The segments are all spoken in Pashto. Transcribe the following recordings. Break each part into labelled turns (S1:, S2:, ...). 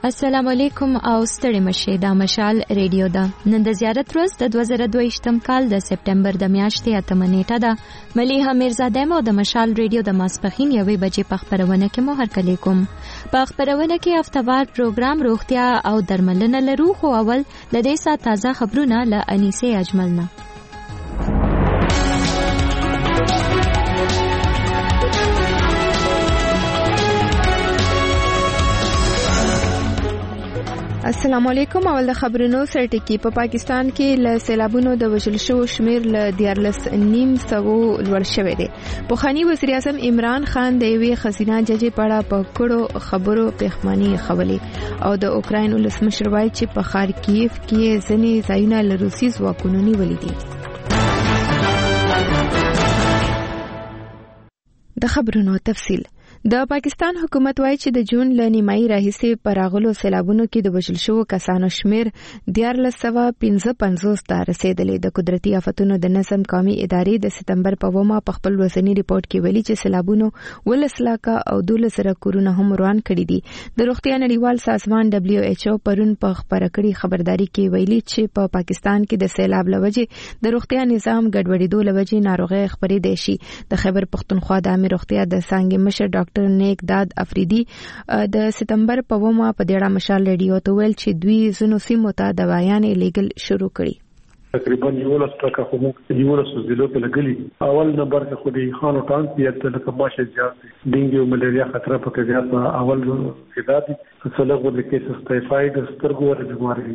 S1: السلام علیکم او ستړي مشه دا مشال ریډیو ده. نن د زیارت ورځ د 2022م کال د سپټمبر د میاشتې 8 نیټه ده. ملیحه میرزاده مو د مشال ریډیو د ماسپخین 1 بجې په خبرونه کې مو هرکلی کوم. په خبرونه کې هفتوار پروګرام روغتیا او درملنه لرو، خو اول د دې سات تازه خبرونه له انیسه اجملنا.
S2: السلام علیکم. اول د خبرونو سرټکی. په پاکستان کې له سیلابونو د وژل شوو شمیر له 14.5 لوړ شوی دی. پوخانی وزیر اعظم عمران خان د یوې خزینه ججې پړه په کړو خبرو پېښمنی خولې او د اوکراین ولسمشر وایي چې په خارکیف کې ځینې ځایونه له روسي ځواکونو نیولي دي. د خبرونو تفصیل. د پاکستان حکومت وایي چې د جون له نیمایي راهیسې په راغلو سیلابونو کې د وژل شوو کسانو شمیر 1455 ته رسیدلی. د قدرتي آفتونو د نظم قومي ادارې د سپتمبر په 1 په خپل ورځني ریپورت کې ویلي چې سیلابونو 12 لکه او 12,000 کورونه هم وران کړي دي. د روغتیا نړیوال سازمان WHO پرون په خبره کړي خبرداري کې ویلي چې په پاکستان کې د سیلاب لوجې د روغتیا نظام ګډوډېدو لوجې ناروغي خپرېدای شي. د خیبر پختونخوا د عامه روغتیا د څانګې مشر ډاکټر نیک داد افریدي د سپتمبر په 1 په ډیرا مشال ریډیو ته ویل چې دوی زنو سیمو ته دوايانې لیګل شروع کړي.
S3: تقریبا 11 خو یو له زلو په لګلي. اول نمبر کې خو د خانو ټانک یې د کماشه زیات ډینګي او ملیریا خطر په کې زیات اول خدادي څلګو د کیسز ټایفاید سترګو ور بیماری.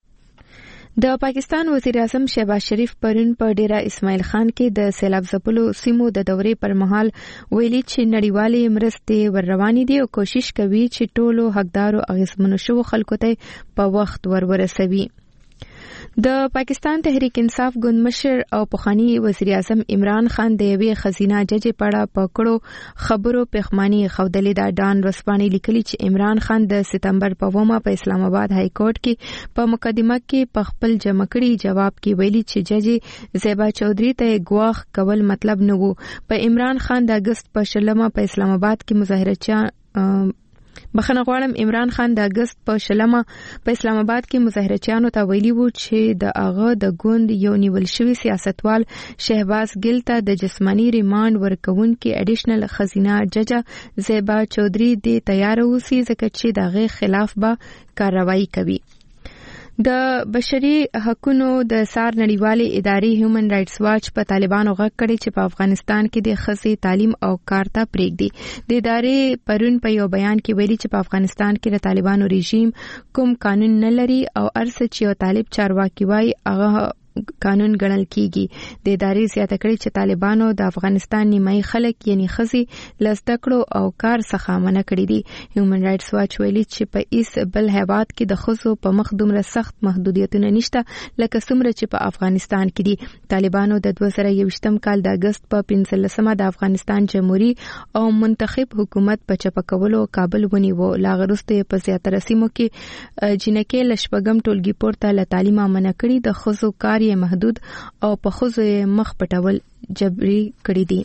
S2: د پاکستان وزیر اعظم شهباز شریف پرون په ډیرا اسماعیل خان کې د سیلاب ځپلو سیمو د دورې پر مهال ویلي چې نړیوالې مرستې ور روانې دي او کوشش کوي چې ټولو حقدارو اغیزمنو شوو خلکو ته په وخت ورسوي. د پاکستان تحریک انصاف ګوند مشر او پخوانی وزیر اعظم عمران خان د یوې خزینه ججې پړه په کړو خبرو پېښمنی خودلې دا ډان رسپانی لیکلي چې عمران خان د سپتمبر په 1 په اسلام آباد های کورټ کې په مقدمه کې په خپل جمع کړي جواب کې ویلي چې ججې زیبا چودھری ته ګواښ کول مطلب نه وو. په عمران خان د اگست په 16 په اسلام آباد کې مظاهره بخنه غواړم عمران خان د اگست په 16 په اسلام آباد کې مظاهرچیانو ته ویلي وو چې د هغه د ګوند یو نیول شوی سیاستوال شهباز ګل ته د جسمانی ریماند ورکوونکي اډیشنل خزینه ججه زیبا چودھری دی تیار اوسي ځکه چې دغه خلاف به کاروایی کوي. د بشري حقوقو د سار نړیوالې ادارې هیومن رائټس واچ په طالبانو غږ کړی چې په افغانستان کې د ښځې تعلیم او کار ته پرېږدي. د ادارې پرون په یو بیان کې ویلي چې په افغانستان کې د طالبانو رژیم کوم قانون نه لري او ارڅ چې یو طالب چارواکي وایي هغه قانون ګڼل کیږي. د ادارې زیاته کړي چې طالبانو د افغانستان نیمایي خلک یعنی ښځې له زده کړو او کار څخه منع کړي دي. هیومن رائټس واچ ویلي چې په هیڅ بل هیواد کې د ښځو په مخ دومره سخت محدودیتونه نشته لکه څومره چې په افغانستان کې دي. طالبانو د 2021م کال د اگست په 15مه د افغانستان جمهوریت او منتخب حکومت په چپه کولو کابل ونیو. لا وروسته په زیاتره سیمو کې جنکې له شپږم ټولګي پورته له تعلیم منع کړي. د ښځو کار یې محدود او په ښځو یې مخ پټول جبري کړی دي.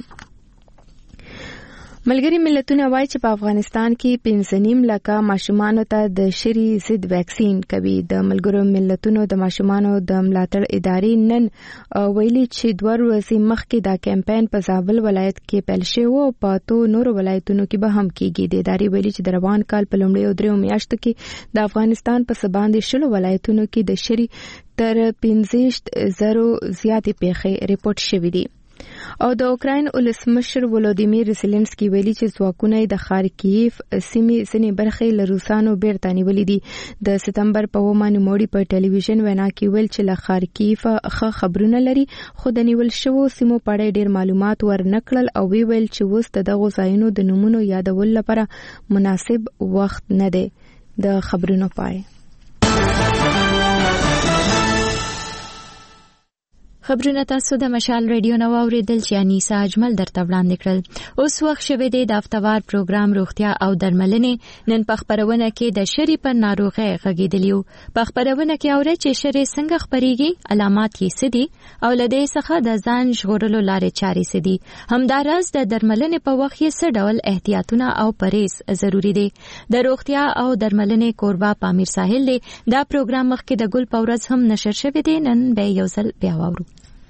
S2: ملګری ملتونه وایي چې په افغانستان کې 15 لکه ماشومان ته د شری ضد ویکسین کوي. د ملګرو ملتونو د ماشومان د ملاتړ ادارې نن ویلي چې 2 ورځې مخکې دا کمپاین په زابل ولایت کې پیل شوی او په 2 نورو ولایتونو کې به هم کیږي. د ادارې ویلي چې د روان کال په لومړیو 3 میاشتو کې د افغانستان په سباندې شلو ولایتونو کې د شری تر 15,000 زیاتې پیښې ریپورت شوې دي. او د اوکراین ولسمشر ولودیمیر زيلنسکي ویلي چې ځواکونه د خارکیف سیمې ځینې برخې له روسانو بیرته نیولې دي. د سپتمبر په 1 نوموړي په ټلویزیون وینا کې ویل چې له خارکیف ښه خبرونه لري خو د نیول شوو سیمو په اړه ډېر معلومات ورنکړل او ویل چې اوس دغه ځایونو د نومونو یادول لپاره مناسب وخت نه دی. د خبرونو پای.
S1: خبرونه تاسو د مشال ریډیو نو اوریدل چې انیسا اجمل درته وړاندې کړل. اوس وخت شوه د هفتوار پروګرام روغتیا او درملنې نن په خبرونه کې د شری پر ناروغي غږیدلیو. په خبرونه کې اوري چې شری څنګه خبريږي، علامات یې څه دي او لدې څخه د ځان ژغورلو لارې چارې څه دي. همدارس د درملنې په وخت یې څه ډول احتیاطونه او پرهیز ضروری دي. د روغتیا او درملنې کوربا پامیر ساحل دی. دا پروګرام مخکې د ګل پورز هم نشر شوی دی. نن به یو ځل بیا واورو.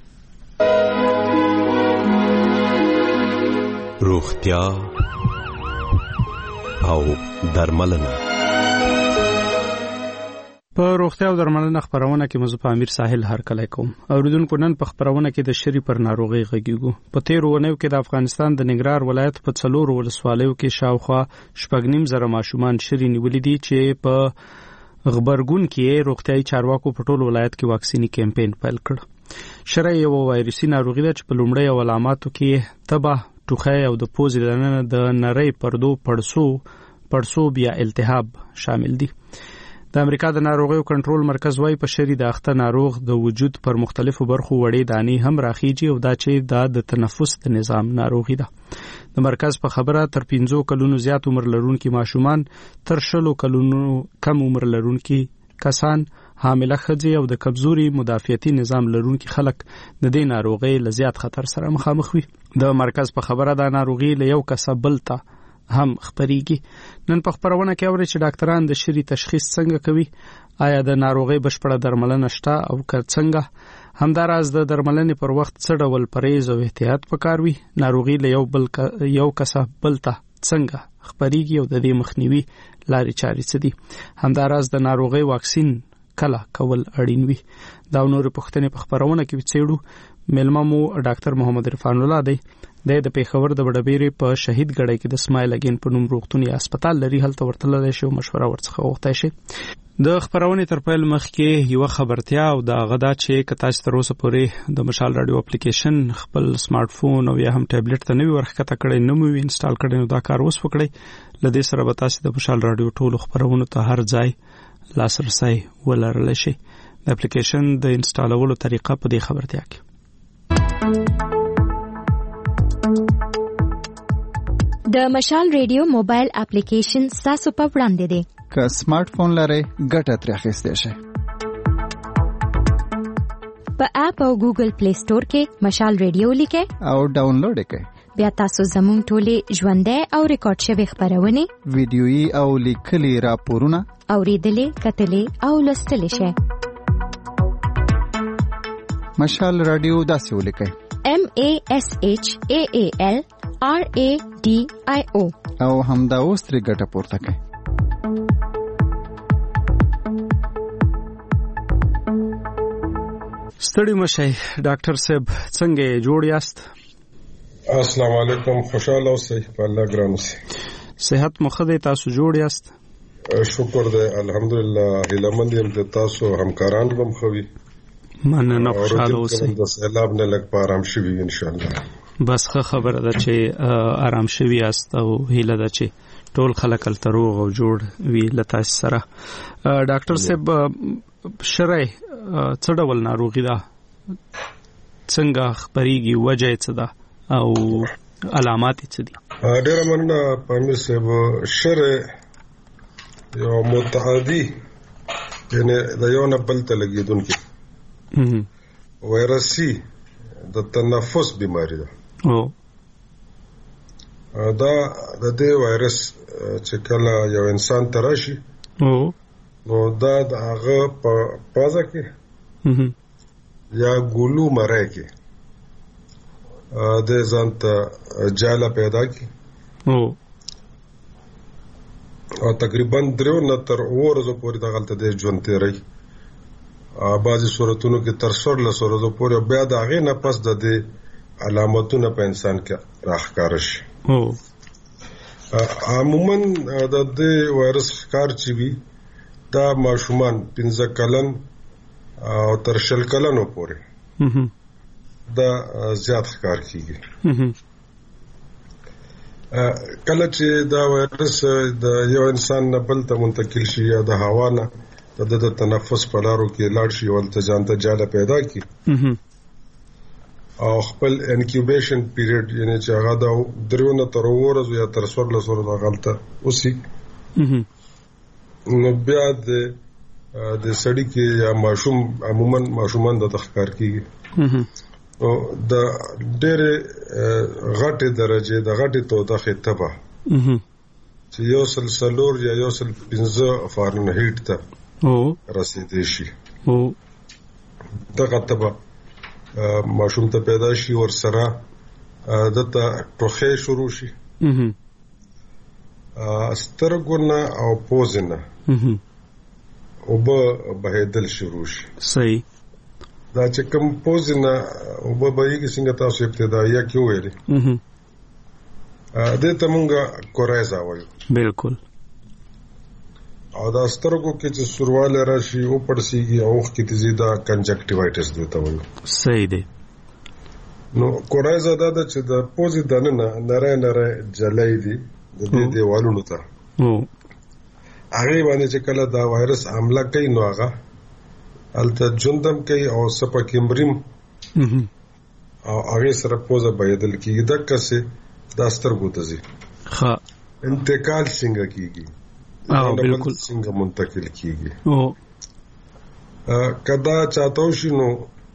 S4: روغتیا او درملنه.
S5: په روغتیا او درملنه خبرونه کې مزه په امیر ساحل هر کله کوم. اوریدونکو نن په خبرونه کې د شری پر ناروغي غږیږو. په 13 ونیو کې د افغانستان د ننګرهار ولایت په 4 ولسوالیو کې شاوخوا 8.5 ماشومان شری نیولې دي چې په غبرګون کې روغتيایي چارواکو په ټول ولایت کې واکسینی کمپاین پیل کړ. شری یو وایرسي ناروغي ده چې په لومړی علاماتو کې تبه، ټوخی او د پوزې دننه د نری پردو پړسو بیا التهاب شامل دي. د امریکا د ناروغیو کنټرول مرکز وايي په شری د اخته ناروغ د وجود پر مختلفو برخو وړې دانی هم راخیږي او دا چې د تنفس د نظام ناروغي ده. د مرکز په خبره تر 15 کلونو زیات عمر لرونکي ماشومان، تر 20 کلونو کم عمر لرونکي کسان، حامله ښځې او د کمزوري مدافعتي نظام لرونکي خلک د دې ناروغي له زیات خطر سره مخامخ وي. د مرکز په خبره دا ناروغي له یو کس بل ته هم خبريږي. نن په خبرونه کې اوري چې ډاکټران د شری تشخیص څنګه کوي، آیا د ناروغي بشپړه درملنه شته او که څنګه، همداراز د درملنې پر وخت څه ډول پرهیز او احتیاط پکار وي، ناروغي له یو کس بل ته څنګه خبريږي او د دې مخنیوي لارې چارې څه دي، همداراز د ناروغي واکسین کله کول اړین وي. دا نور پوښتنې په خبرونه کې وڅېړو. ملما مو ډاکټر محمد عرفان الله دی. د پیښور د وډبېرې په شهید ګړی کې د اسماعیل اگین په نوم روغتوني هسپتال لري. هلته ورتللی شي او مشوره ورڅخه وغوښتی شي. د خبرونې تر پیل مخکې یو خبرتیا او د غدا چې کتا چې تر اوسه پورې د مشال رادیو اپلیکیشن خپل سمارټ فون او یا هم ټابلیټ ته نوی ورخکته کړی، نو مو انسټال کړی، نو دا کار اوس وکړئ. لدې سره به تاسو د مشال رادیو ټولو خبرونو ته هر ځای لاسرسي ولرلی شي. د اپلیکیشن د انسټالولو طریقه په دې خبرتیا کې.
S1: د مشال ریډیو موبایل اپلیکیشن تاسو په وړاندې دی.
S6: که سمارټ فون لرئ ګټه ترې اخیستی شئ.
S1: په اپ او ګوګل پلی سٹور کې مشال ریډیو لیکئ
S6: او ډاونلوډ یې کړئ.
S1: بیا تاسو زموږ ټولې ژوندۍ او ریکارډ شوي خبرونه،
S6: ویډیويي او لیکلي راپورونه
S1: اوریدلې، کتلې او لوستلې شئ.
S6: مشال رادیو داسې ولیکئ:
S1: MASHAAL RADIO
S6: او همدا اوس ترې ګټه پورته کړئ.
S5: ستړي مشئ ډاکټر صاحب، څنګه جوړ یاست؟
S7: السلام علیکم، خوشاله اوسئ، په الله ګران اوسئ.
S5: صحت مو ښه دی؟ تاسو جوړ یاست؟
S7: شکر دی، الحمدلله. هیلهمند یم چې تاسو همکاران هم ښه وي.
S5: مننه، خوشاله اوسئ.
S7: د سیلاب نه لږ په آرام شوي ان شاء الله.
S5: بس ښه خبره ده چې آرام شوي یاست او هیله ده چې ټول خلک هلته روغ او جوړ وي له تاسو سره. ډاکټر صاحب، شری څه ډول ناروغي ده؟ څنګه خبريږي؟ وجه یې څه ده او علامات یې څه دي؟
S7: ډېره مننه پامیر صاحب. شری یو متعدي، یعنی د یو نه بل ته لګېدونکي وایرسي د تنفس بیماری ده. دا د دې وایرس چې کله یو انسان ته راشي نو دا د هغه په پازه کې یا ګولو مری کې د ځان ته جاله پیدا کی او تقریبا 3 نه تر 9 ورځې پورې د غلطه د ژوند تیری. بعضی صورتونو کې تر 16 ورځې پورې، بیا د هغې نه پس د دې علامتونه په انسان کې راښکاره شي. عموما د دې وایرس ښکار چې وي دا ماشومان 15 کلن او تر 20 کلنو پورې دا زیات ښکار کیږي. کله چې دا وایرس د یو انسان نه بل ته منتقل شي یا د هوا نه د تنفس په لارو کې لاړ شي او ځان ته جاله پیدا کی او خپل انکیوبیشن پیریډ یعنی چې هغه د 3 نه تر 4 ورځې یا تر 16 ورځې د غلطه اوسي نو بیا د سړی کې یا ماشوم عموما ماشومان د تخکار کیږي او د ډېر غټه درجه د غټه توده تبه چې یو سلسلور یا یو سل 15 فارنهایت ته رسیدي شي دغه تبه ماشوم ته پیدا شي ور سره دته ټوخه شروع شي سترګونه او پوزنه او بهدل شروع شي
S5: صحیح
S7: دا چې کوم پوزنه او بهيږي څنګه تاسو ابتدائیه کې ویلي د ته مونږه کورایزا وایو
S5: بالکل
S7: او دا سترګو کې چې سرواله راشي او پړسیږي او کې تزيدا کنجکټیوایټس دیته وایو
S5: صحیح دی
S7: نو کورایزا دا چې د پوزي دنه نره جلای دي د دې دیوالونو ته هغه باندې چې کله دا وایرس حمله کوي نو هغه الته جندم کوي او سپکمبریم او هغه سره پوزه بيدل کیږي د کسه دا سترګو ته ځي
S5: ها
S7: انتقال څنګه کیږي
S5: بالکل
S7: څنګه منتقل کیږي کدا چاته شي نو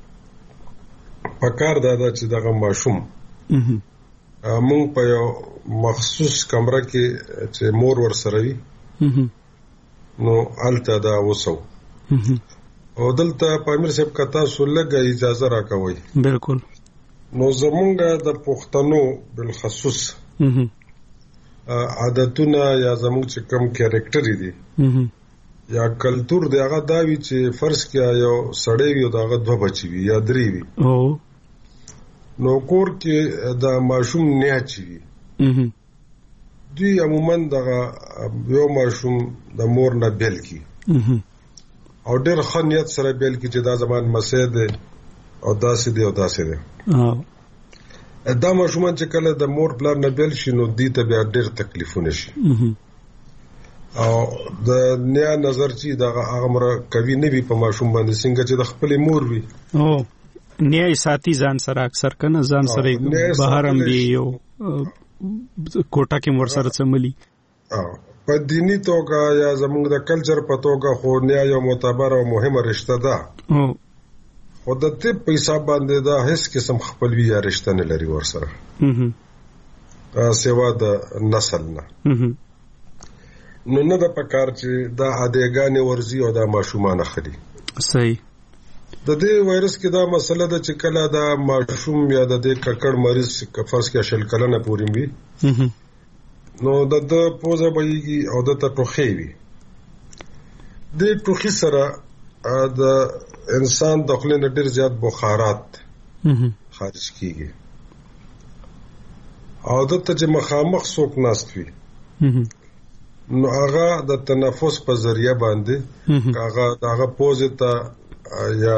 S7: پکار دا چې دغه ماشوم مونږ په یو مخصوص کمره کې چې مور ور سره وي نو الته دا وسو او دلته پامیر صاحب کتا سولګه اجازه راکوي
S5: بالکل
S7: نو زمونږه د پښتنو بالخصوص عادتونه یا زموږ چې کوم کریکټر دي یا کلچر دی هغه دا وی چې فرض کیا یو سړی وي او داغه 2 بچي وي یا 3 وي نو کور کې دا ماشوم نه اچي دوی عموما دغه یو ماشوم د مور نه بیل کی او ډېر خنیت سره بیل کی چې دا زمان مسید او داسې دی او داسې دی دا ماشومان چې کله د مور پلار نه بیل شي نو دې ته بیا ډېر تکلیفونه شي او د نیا نظر چې دا هغه مر کوي نه وي په ماشوم باندې څنګه چې د خپل مور وي
S5: نیا ساتي ځان سره اکثر کنه ځان سره بهرم دی یو کوټه کې مور سره سملی
S7: په دینی توګه یا زموږ د کلچر په توګه خو نیا یو معتبر او مهمه رشتہ ده خو د ته په حساب باندې دا هیڅ قسم خپلوي یا رشتہ نه لري ور سره سیوا د نسل نه نو نه د پکار چې دا عادیګانې ورزي او دا ماشومان خري
S5: صحیح
S7: د دې وایرس کې دا مسله ده چې کله دا ماشوم یا د دې ککړ مریض کفرس کې شل کلنه پورې وي نو د پوزه بهيږي او د ټوخي وي د ټوخي سره د انسان داخله نه ډېر زیات بخارات خارج کیږي او د ته مخامخ څوک ناست وي نو هغه د تنفس په ذریعہ باندې هغه پوزه ته یا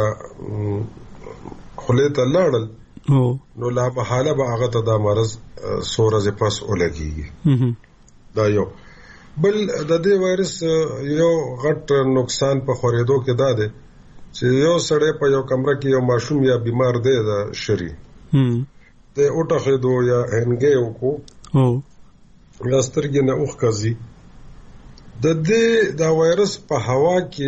S7: خله ته لاړل نو لا محاله به هغه ته د مرز سورزه پس ولګي دا یو بل د دې وایرس یو غټ نقصان په خورېدو کې دا ده چې یو سړی په یو کمره کې یو ماشوم یا بیمار دی د شری د اوټخېدو یا هنګیو کو لاسترګې نه اوخ کزي د دې دا وایرس په هوا کې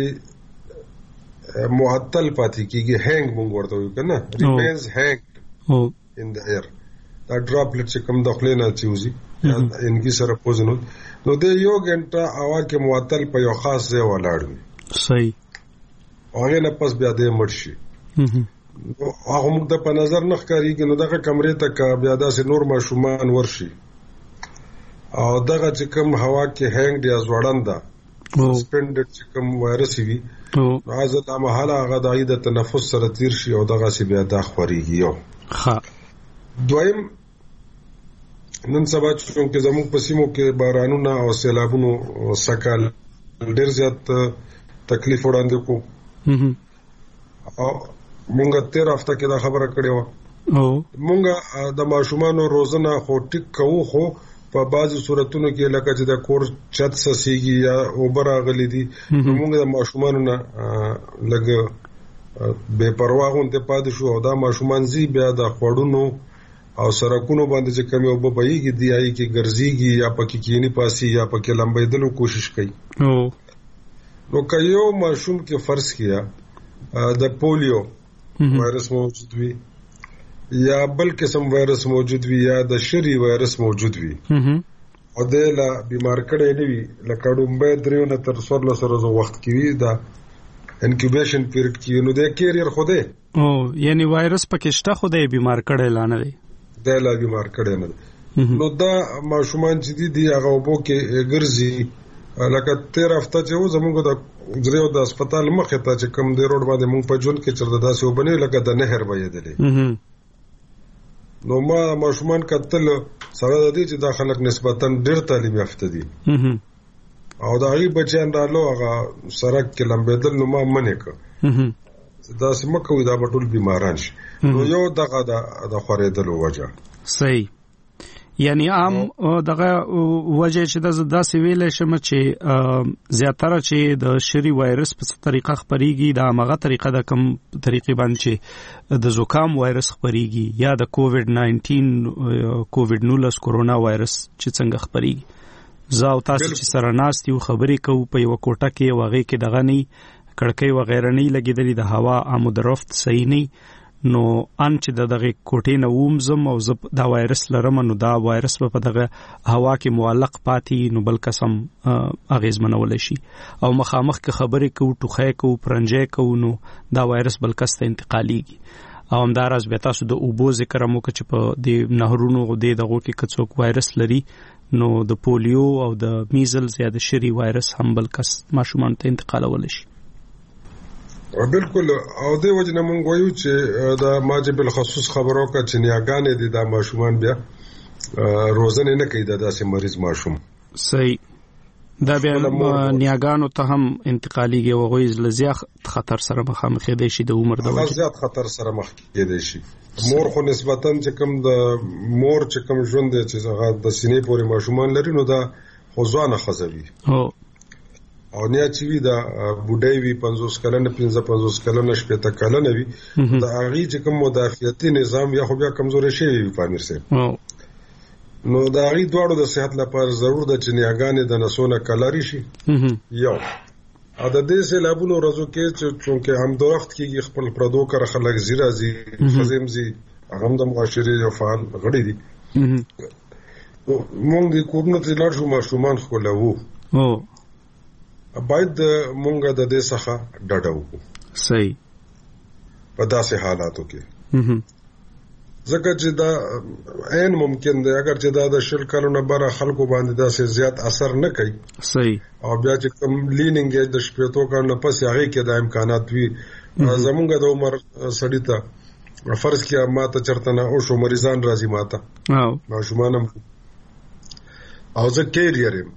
S7: معطل پاتې کیږي هنګ مونږ ورته وایو کنه ریمینز هنګ in the air دا ډراپلټ چې کوم داخله نه چوزي انګي سره پوزنو نو د یو غنټه هوا کې معطل په یو خاص ځای ولاړ وي
S5: صحیح
S7: هغه نه پس بیا دې مرشي هغه موږ د په نظر نه ښکاریږي نو دغه کمرې ته بیا داسې نور ماشومان ورشي او دغه چې کوم هوا کې هنګ دی ازوړنده سپینډډ چې کوم وایرس وي هغه د محاله هغه د عید تنفس سره تیر شي او دغه سی بیا د خوريږي یو
S5: ها
S7: دویم نن سبا چې زموږ په سیمو کې بارانونه او سیلابونو سکل ډېر زیات تکلیف وړاندې کو او مونږ تیر هفته کې دا خبره کړې و مونږ د ماشومانو روزنه خو ټیک کوو خو په بعضو صورتونو کې لکه چې د کور چت سسيږي یا اوبر غلي دي مونږ د ماشومانو نه لګ بے پروا غونته پاد شو او دا ماشومان زی بیا د خوړونو او سرکونو باندې چې کمی او بهيږي دی آی کې ګرځيږي یا پکې کینی پاسي یا پکې لمبېدلو کوشش کوي. نو کایو ماشوم کې فرض کیا د پولیو وایرس موجود وي یا بل قسم وایرس موجود وي یا د شری وایرس موجود وي او د لا بیمار کړي نه وي لکه ډومبه دریو نه تر 16 ورځې وخت کې وي دا انکیوبیشن پیریډ کې نو د کیریئر خوده
S5: یعنی وایرس پکې شته خوده بیمار کړي لانه دی
S7: د لا بیمار کړي نه نو دا ماشومان چې دي هغه وبو کې ګرځي لکه 13 هفته چې و زمونږ د زریو د هسپتال مخه ته چې کم دی روډ باندې مونږ په جون کې چرته داسې وبني لکه د نهر وایدلې نو ما ماشومان کتل سره د دې چې دا خلک نسبتا ډېر تعلیم یافته دي او دا غي بچیان رالو هغه سرک کې لمبېدل نو ما منې ک دا سمکه دا ټول بیماران شي نو یو دغه د خورېدل وجه
S5: صحیح یعنی عام دغه وجه چې دا سویل شم چې زیاتره چې د شری وایرس په طریقه خبريږي دا مغه طریقه د کم طریقې باندې چې د زکام وایرس خبريږي یا د کووډ 19 کورونا وایرس چې څنګه خبريږي زاو تاسو چې سره ناست یو خبرې کوو په یو کوټه کې واغې کې دغه نه کړکۍ وغیرہ نه لګیدلې د هوا آمودرفت صحیح نه نو ان چې دغه کوټې نه وومزم او دا وایرس لرم نو دا وایرس په دغه هوا کې معلق پاتې نو بل قسم اغیزمنول شي او مخامخ کې خبرې کوو ټوخه کوو پرنجې کوو نو دا وایرس بل کس ته انتقاليږي او همدارس به تاسو د اوبو ذکر مو چې په د نهرونو او دغه کې کڅوک وایرس لري نو د پولیو او د میزلز یا د شری وایرس هم بل کس ماشومان ته انتقالول شي.
S7: بالکل او د وجنه مونږ وایو چې دا ماجه بل خصوص خبرو کا چې نیاګانې دي دا ماشومان بیا روزنه نه کوي دا داسې مریض ماشوم
S5: صحیح دا بیا نیاګانو ته هم انتقاليږي او غوي زیات خطر سره مخامخ دي شي د عمر د وجه
S7: زیات خطر سره مخ کېدي شي مور خو نسبتا چې کم د مور چې کم ژوند چې هغه د سینې پورې ماشومان لري نو دا خوځانه خزوي او نه چې وی دا بوډای وی 50 کلنه 55 کلنه شپته کلنه وی دا هغه چې کوم مدافعتي نظام یا خو بیا کمزوري شي په امیر سره نو دا هغه دواړو د صحت لپاره ضرور ده چې نیاګانې د نسونه کلاري شي یو ا د دې سیلابونو ورځو کې چې چونکه هم درخت کېږي خپل پردو کر خلک زیرازي خزمزي هغه د معاشري یو فعال غړي دي مونږ د کومو ته لار شو ماشومان خلوو باید مونږ د دې څخه ډډه وکړو
S5: صحیح
S7: په داسې حالاتو کې ځکه چې دا عین ممکن دی اگر چې دا د شل کلونو بره خلکو باندې داسې زیات اثر نه کوي
S5: صحیح
S7: او بیا چې کوم لینینګ د شپېتو کلونو پس هغه کې د امکانات وي زمونږ د عمر سړی ته فرض کیا ماته چرته نه او شو مریضان راځي ماته ماشومان او زه کیریرم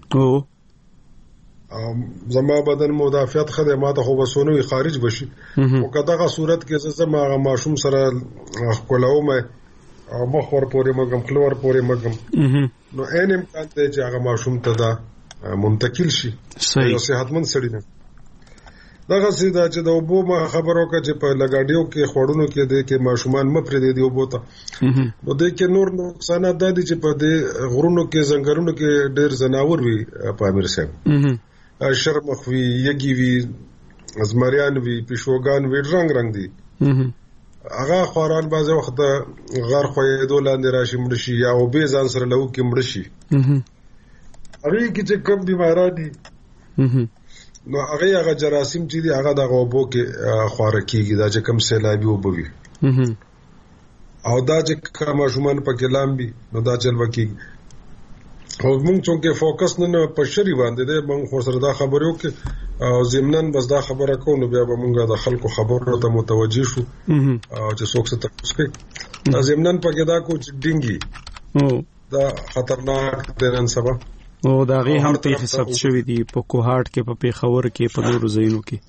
S7: زما بدن مدافعت خدمات خو وسونوي خارج بشي او کداغه صورت کې زما ماشوم سره خپلوم او مخور پورې مګم خلور پورې مګم نو ان امکان ته چې هغه ماشوم ته دا منتقل شي
S5: صحیح
S7: صحتمند سړی نه دغه سیدا چې د وبو ما خبرو کې چې په لګاډیو کې خوړونو کې د کې ماشومان مپرې دی وبو ته نو د کې نور نقصانات د دي چې په دې غرونو کې زنګرونو کې ډېر زناور وي په امیر صاحب شرمخ وی یګي وی ازمریان وی پښوګان وی رنگ دي هغه خوران بعض وخت غار خوېدو لاندې راشي مړ شي یا او به ځان سره لو کې مړ شي هغه کې چې کم بیماران دي نو هغه جراثیم چې دي هغه د غوبو کې خواره کیږي دا چې کم سیلابي وبوي او دا چې کوم شومان په کلام بي نو دا چل وکي او موږ څنګه فوکس نه په شری باندې ده موږ خو سره دا خبرو کې او زمنن بس دا خبره کو نو بیا موږ د خلکو خبرو ته متوجي شو او چې څوک څه تاسو کوي زمنن په کې دا کو ډینګي دا خطرناک دی نن سبا
S5: او دا غي هم په حساب شوی دی په کوهاټ کې په پیښور کې په نورو ځایونو کې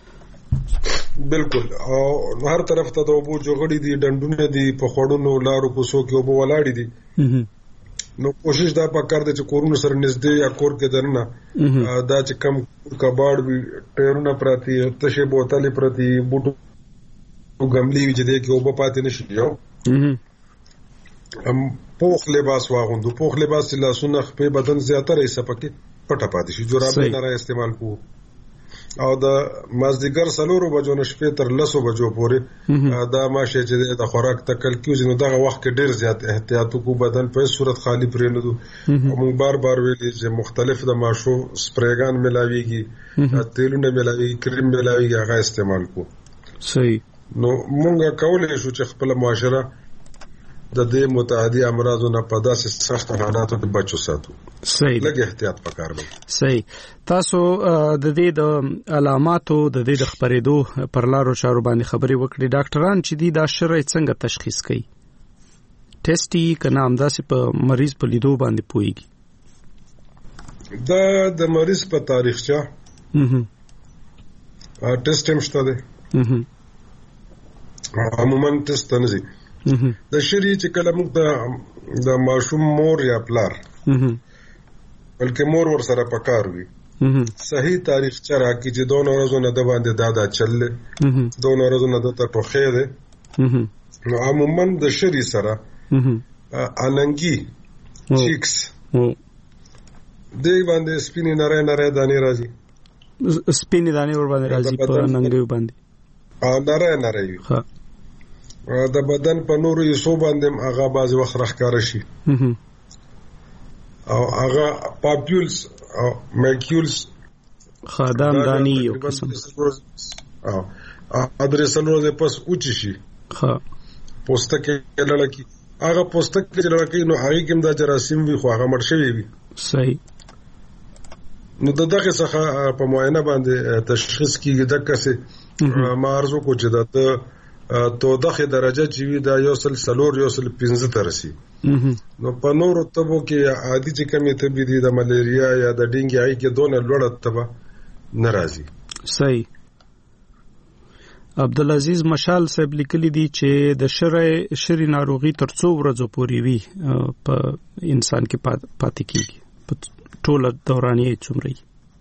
S7: بالکل او هر طرف ته د وبو جوړې دي ډندونه دي په خړونو لارو کوسو کې وبو ولاړې دي نو کوشش دا پکار دي چې کورونو سره نږدې یا کور کې درنه دا چې کم کباړ وي ټیرونه پراتی تشه بوتلې پراتی بوټو ګملي چې دې کې وب پاتې نشي یو پوخ لباس واغوندو. پوخ لباس چې لاسونه خپې بدن زیاتره حصہ پکې پټه پاتې شي. جورابې نه را استعمال کو او د مازدیګر 4 بجو نه شپې تر 10 بجو پورې دا ماشه چې د خوراک تکل کیږي نو دغه وخت کې ډیر زیات احتیاط کو. بدن په صورت خالی پرې نه دو. موږ بار ویلي چې مختلف د ماشو سپریګان ملاويږي، تیلونه ملاويږي، کریم ملاويږي، هغه استعمال کو.
S5: صحیح.
S7: نو موږ کولای شو چې خپل معاشره د دې متعدی امراضو نه په داسې سخت حالاتو کې بچو ساتو.
S5: صحیح.
S7: لږ احتیاط پکار دی.
S5: صحیح. تاسو د دې د علاماتو د دې د خبرېدو پر لارو چارو باندې خبرې وکړې. ډاکټران چې دي دا شرعي څنګه تشخیص کوي؟ ټیسټي کنه همداسې په مریض په لیدو باندې پويږي؟
S7: دا د مریض په تاریخچه ټیسټ هم شته دی. عموما ټیسټ نه دي. د شری چې کله موږ د ماشوم مور یا پلار بلکې مور ور سره پکار وي صحیح تاریخ چر کی چې دوه ورځې نه د باندې دادا چلله دوه ورځې نه د ټوخې ده. نو عموما د شری سره اننګي چیکس دی باندې سپینې نری دانې راځي.
S5: سپینې دانې ور باندې راځي په اننګي باندې
S7: نری ها د بدن په نورو یسو باندې هغه باز وخت راخکار شي او هغه پاپیولز او ماکیولز
S5: خدام دانی یو قسم
S7: او ادرسل روزه پس اوچ شي
S5: ها
S7: پوستکه لړکی هغه پوستکه لړکی نو هغه کوم د جراثیم وي خو هغه مړ شوی وي.
S5: صحیح.
S7: نو دغه څخه په معاینه باندې تشخیص کیږي د کسه مارزو کو چې د تو دغه درجه چې وی دا یو سل 15 ترسي. نو په نورو تبو کې عادي چې کمی تبي دي د ملیریا یا د ډینګي آی کې دونه لوړه تبه ناراضي.
S5: صحیح. عبدالعزیز مشال صاحب لیکلي دي چې د شری ناروغي تر څو ورځې پورې وي په انسان کې پاتې کیږي په ټوله دورانیه څومره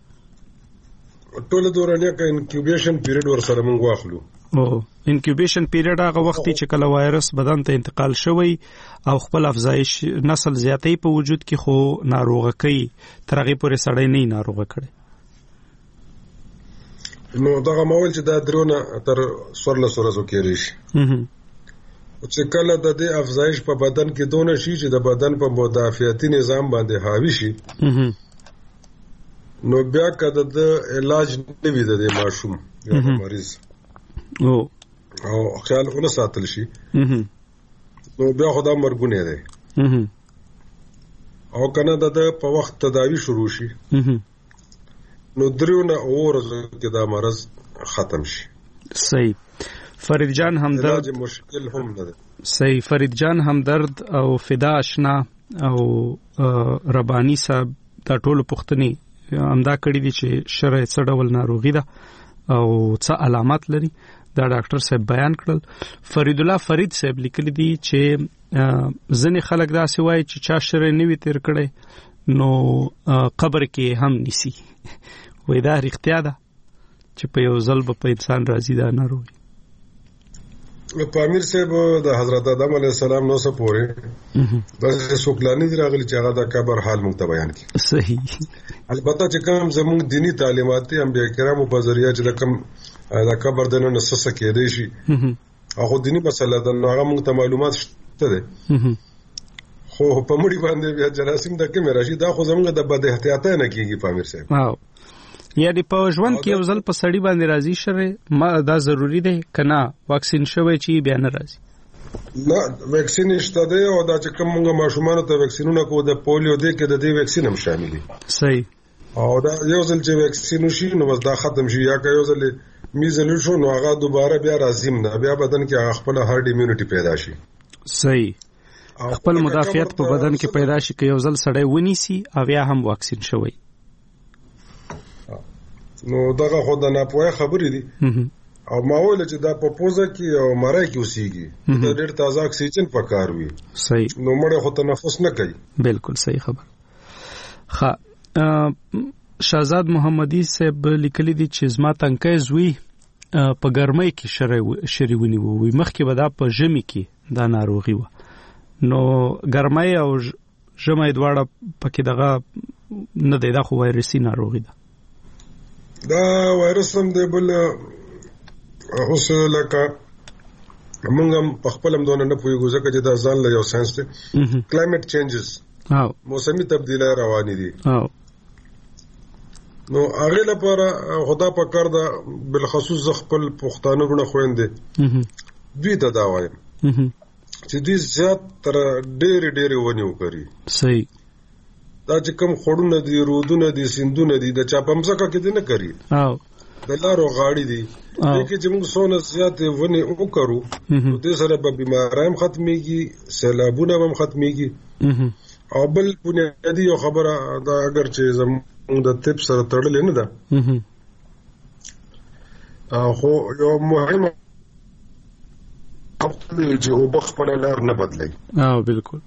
S7: ټوله دورانیه کې انکیوبیشن پیریډ ور سره موږ واخلو.
S5: انکیوبیشن پیریډ هغه وخت چې کله وایرس بدن ته انتقال شوی او خپل افزایش نسل زیاتې په وجود کې خو ناروغه کوي تر هغه پورې سړی نه ناروغه کړي.
S7: نو دغه مول چې دا درونه تر 14 ورځې کې ریشي چې کله د دې افزایش په بدن کې دونه شي چې د بدن په مدافعتي نظام باندې حاوی شي نو بیا کده د علاج نه وي د ماشوم یا مریض او خیال ونه ساتل شي نو بیا خدا مرګونه دی او کنه د په وخت تداوی شروع شي نو درونه اورزه کې دا مرض ختم شي.
S5: صحیح. فرید جان همدرد
S7: مشکل هم نه ده.
S5: صحیح. فرید جان همدرد او فدا آشنا او ربانی صاحب دا ټول پښتني امدا کړی دي چې شرع څه ډول ناروغي ده او څه علامات لري دا ډاکټر صاحب بیان کړل. فرید الله فرید صاحب لیکلی دي چې ځنې خلک دا سی وایي چې چا شرع نه وي تیر کړي نو قبر کې هم نسی وای دا رښتیا ده چې په یو ځل په انسان راځي دا ناروغي.
S7: په امیر صاحب د حضرت آدم علیه السلام نو څه پورې دا سوکلانی دی راغلی چې هغه د قبر حال مونږ ته بیان کړي.
S5: صحیح.
S7: البته چې کوم زموږ دینی تعلیمات دي انبیاء کرامو په ذریعہ چې د قبر د نن څه کېدې شي هغه دینی مسله ده هغه مونږ ته معلومات شته ده خو په مړي باندې بیا جراثیم د کوم راشي دا خو زموږ د بد احتیاطه نه کیږي په امیر صاحب.
S5: یعنی په ژوند کې یو ځل په سړی باندې راځي شره دا ضروری دی کنه واکسین شوی چې بیا نه راځي؟
S7: نه واکسین شته دی او دا چې کوم موږ ماشومان ته واکسینونه کوو د پولیو دی کې د دې واکسین هم شامل دي.
S5: صحیح.
S7: او دا یو ځل چې واکسین شي نو بس دا ختم شي یا که یو ځل میزل شو نو هغه دوباره بیا راځي نه بیا بدن کې خپل هارد ایمونټي پیدا شي.
S5: صحیح. خپل مدافعت په بدن کې پیدا شي که یو ځل سړی ونیسي او یا هم واکسین شوی
S7: نو دغه خو د ناپوهه خبرې دي او ماول چې دا په پوزه کې او مړی کې اوسېږي دا ډېر تازه اکسیجن پکار وي.
S5: صحیح.
S7: نو مړی خو تنفس نه کوي.
S5: بالکل صحیح خبر. شهزاد محمدي صاحب لیکلي دي چې زما تنکي زوی په ګرمۍ کې شریونی وي مخکې به دا په ژمي کې دا ناروغي و نو ګرمۍ او ژمۍ دواړه پکې دغه نه دی دا خو وایرسي ناروغي ده
S7: دا وایرس هم دی بل اوس لکه موږ هم په خپل هم دونه نه پوهېږو ځکه چې دا ځان له یو ساینس دی کلایمټ چینجز موسمي تبدیلی روانې دي نو هغې لپاره خدا په کار ده بالخصوص زه خپل پښتانه وروڼه خویندې دوی ته دا وایم چې دوی زیات تر ډېرې ونې وکري
S5: صحیح
S7: دا چې کوم خوړونه دي رودونه دي سیندونه دي د چا په مځکه کې دي نه کري د لارو غاړې دي دې کې چې موږ څونه زیاتې ونې وکرو نو دې سره به بیمارۍ هم ختمېږي سیلابونه به هم ختمېږي او بل بنیادي یو خبره دا اگر چې زموږ د طب سره تړلې نه ده خو یو مهمه چې اوبه خپله لار نه بدلوي
S5: بالکل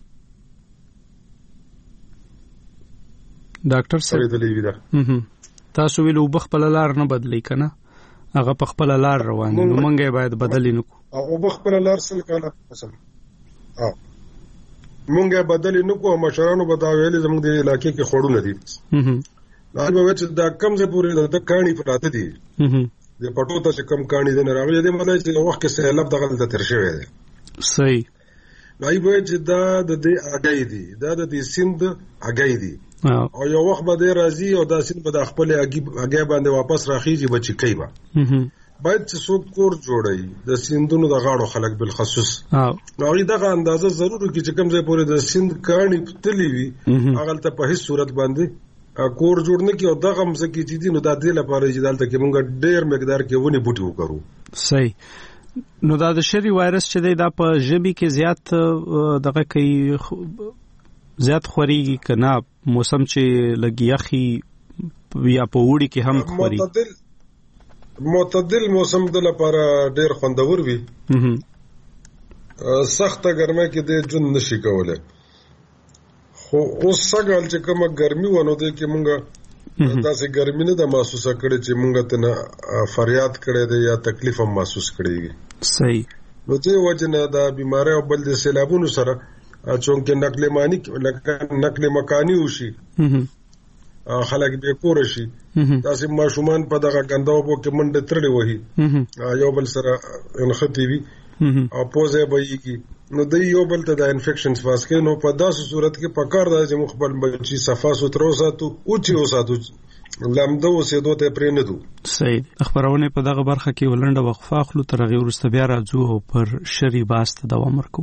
S5: ډاکټر صاحب تاسو ویل اوبه خپله لار نه بدلوي که نه هغه په خپله لار روان دي نو موږ یې باید بدلې نه کړو
S7: اوبه خپله لار سل کاله موږ یې بدلې نه کړو مشرانو به دا ویلې زموږ د علاقې کې خوړونه دي دا به وایي چې دا کم ځای پورې د کاڼي پراته دي د پټو ته چې کم کاڼي دی نه راغلي دې مطلب چې وخت کې سیلاب دغلته تېر شوی دی
S5: صحیح
S7: وایي به چې دا د دې اګۍ دي دا د دې سیند اګۍ دي او یو وخت به دی راځي او دا سیند به د خپلې اګۍ باندې واپس راخیږي به چیکۍ به باید چې څوک کور جوړوي د سیندونو د غاړو خلک بالخصوص نو هغوی دغه اندازه ضرور وکړي چې کوم ځای پورې د سیند کاڼي تللي وي هغلته په هېڅ صورت باندې کور جوړ نه کړي او دغه مځکې چې دي نو دا دې لپاره چې دلته کې موږ ډېر مقدار کې ونې بوټي وکړو
S5: صحیح نو دا د شری وایرس چې دی دا په ژمي کې زیات دغه کوي زیات خوريږي که نه موسم چې لږ یخي یا په اوړي کې هم خوري
S7: معتدل موسم د لپاره ډېر خوندور وي سخته ګرمۍ کې د ژوند نشي کولی خو اوس سږکال چې کومه ګرمي وه نو دې کې مونږ داسې ګرمي نه ده محسوسه کړې چې مونږ ترنه فریاد کړی دی یا تکلیف هم محسوس کړی وي
S5: صحیح
S7: نو دې وجې نه دا بیمارۍ او بل د سیلابونو سره چونکې نقل مکاني وشي خلک بې کوره شي داسې ماشومان په دغه ګنده اوبو کې منډې ترړې وهي یو بل سره نښتې وي او پوزه بهیږي نو د یو بل ته د انفیکشنز پاس کوي نو په داسې صورت کې پکار ده چې موږ خپل بچي صفا سوتره وساتو اوچې وساتو لامده اوسېدو ته پرې نه دو
S5: صحیح خبرونه په دغه برخه کې ولنډه وقفه اخلو تر هغې وروسته بیا راځو او پر شری باس ته دوام ورکو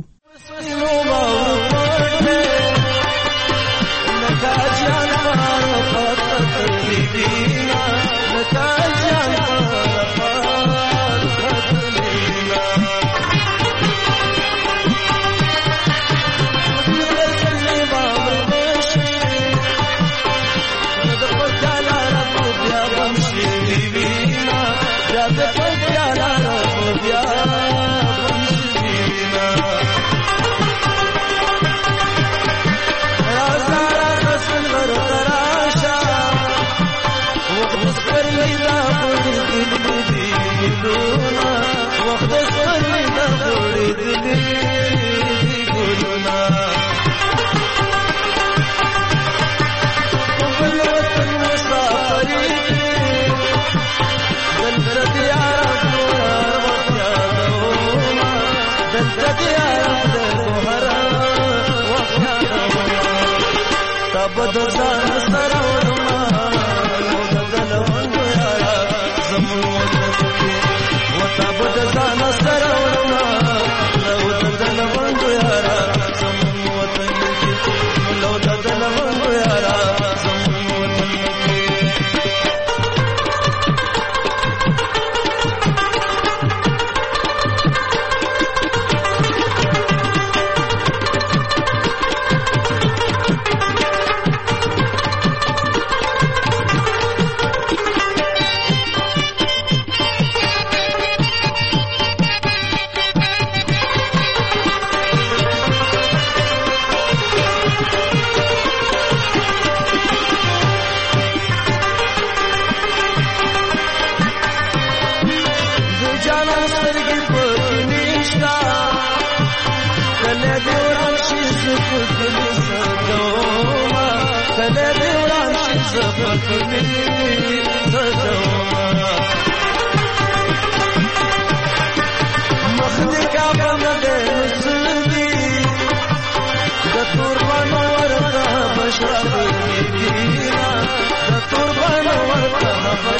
S8: زبطني تجوا مخدك عبنا نسلي دتوربان ورطة بشربينا دتوربان ورطة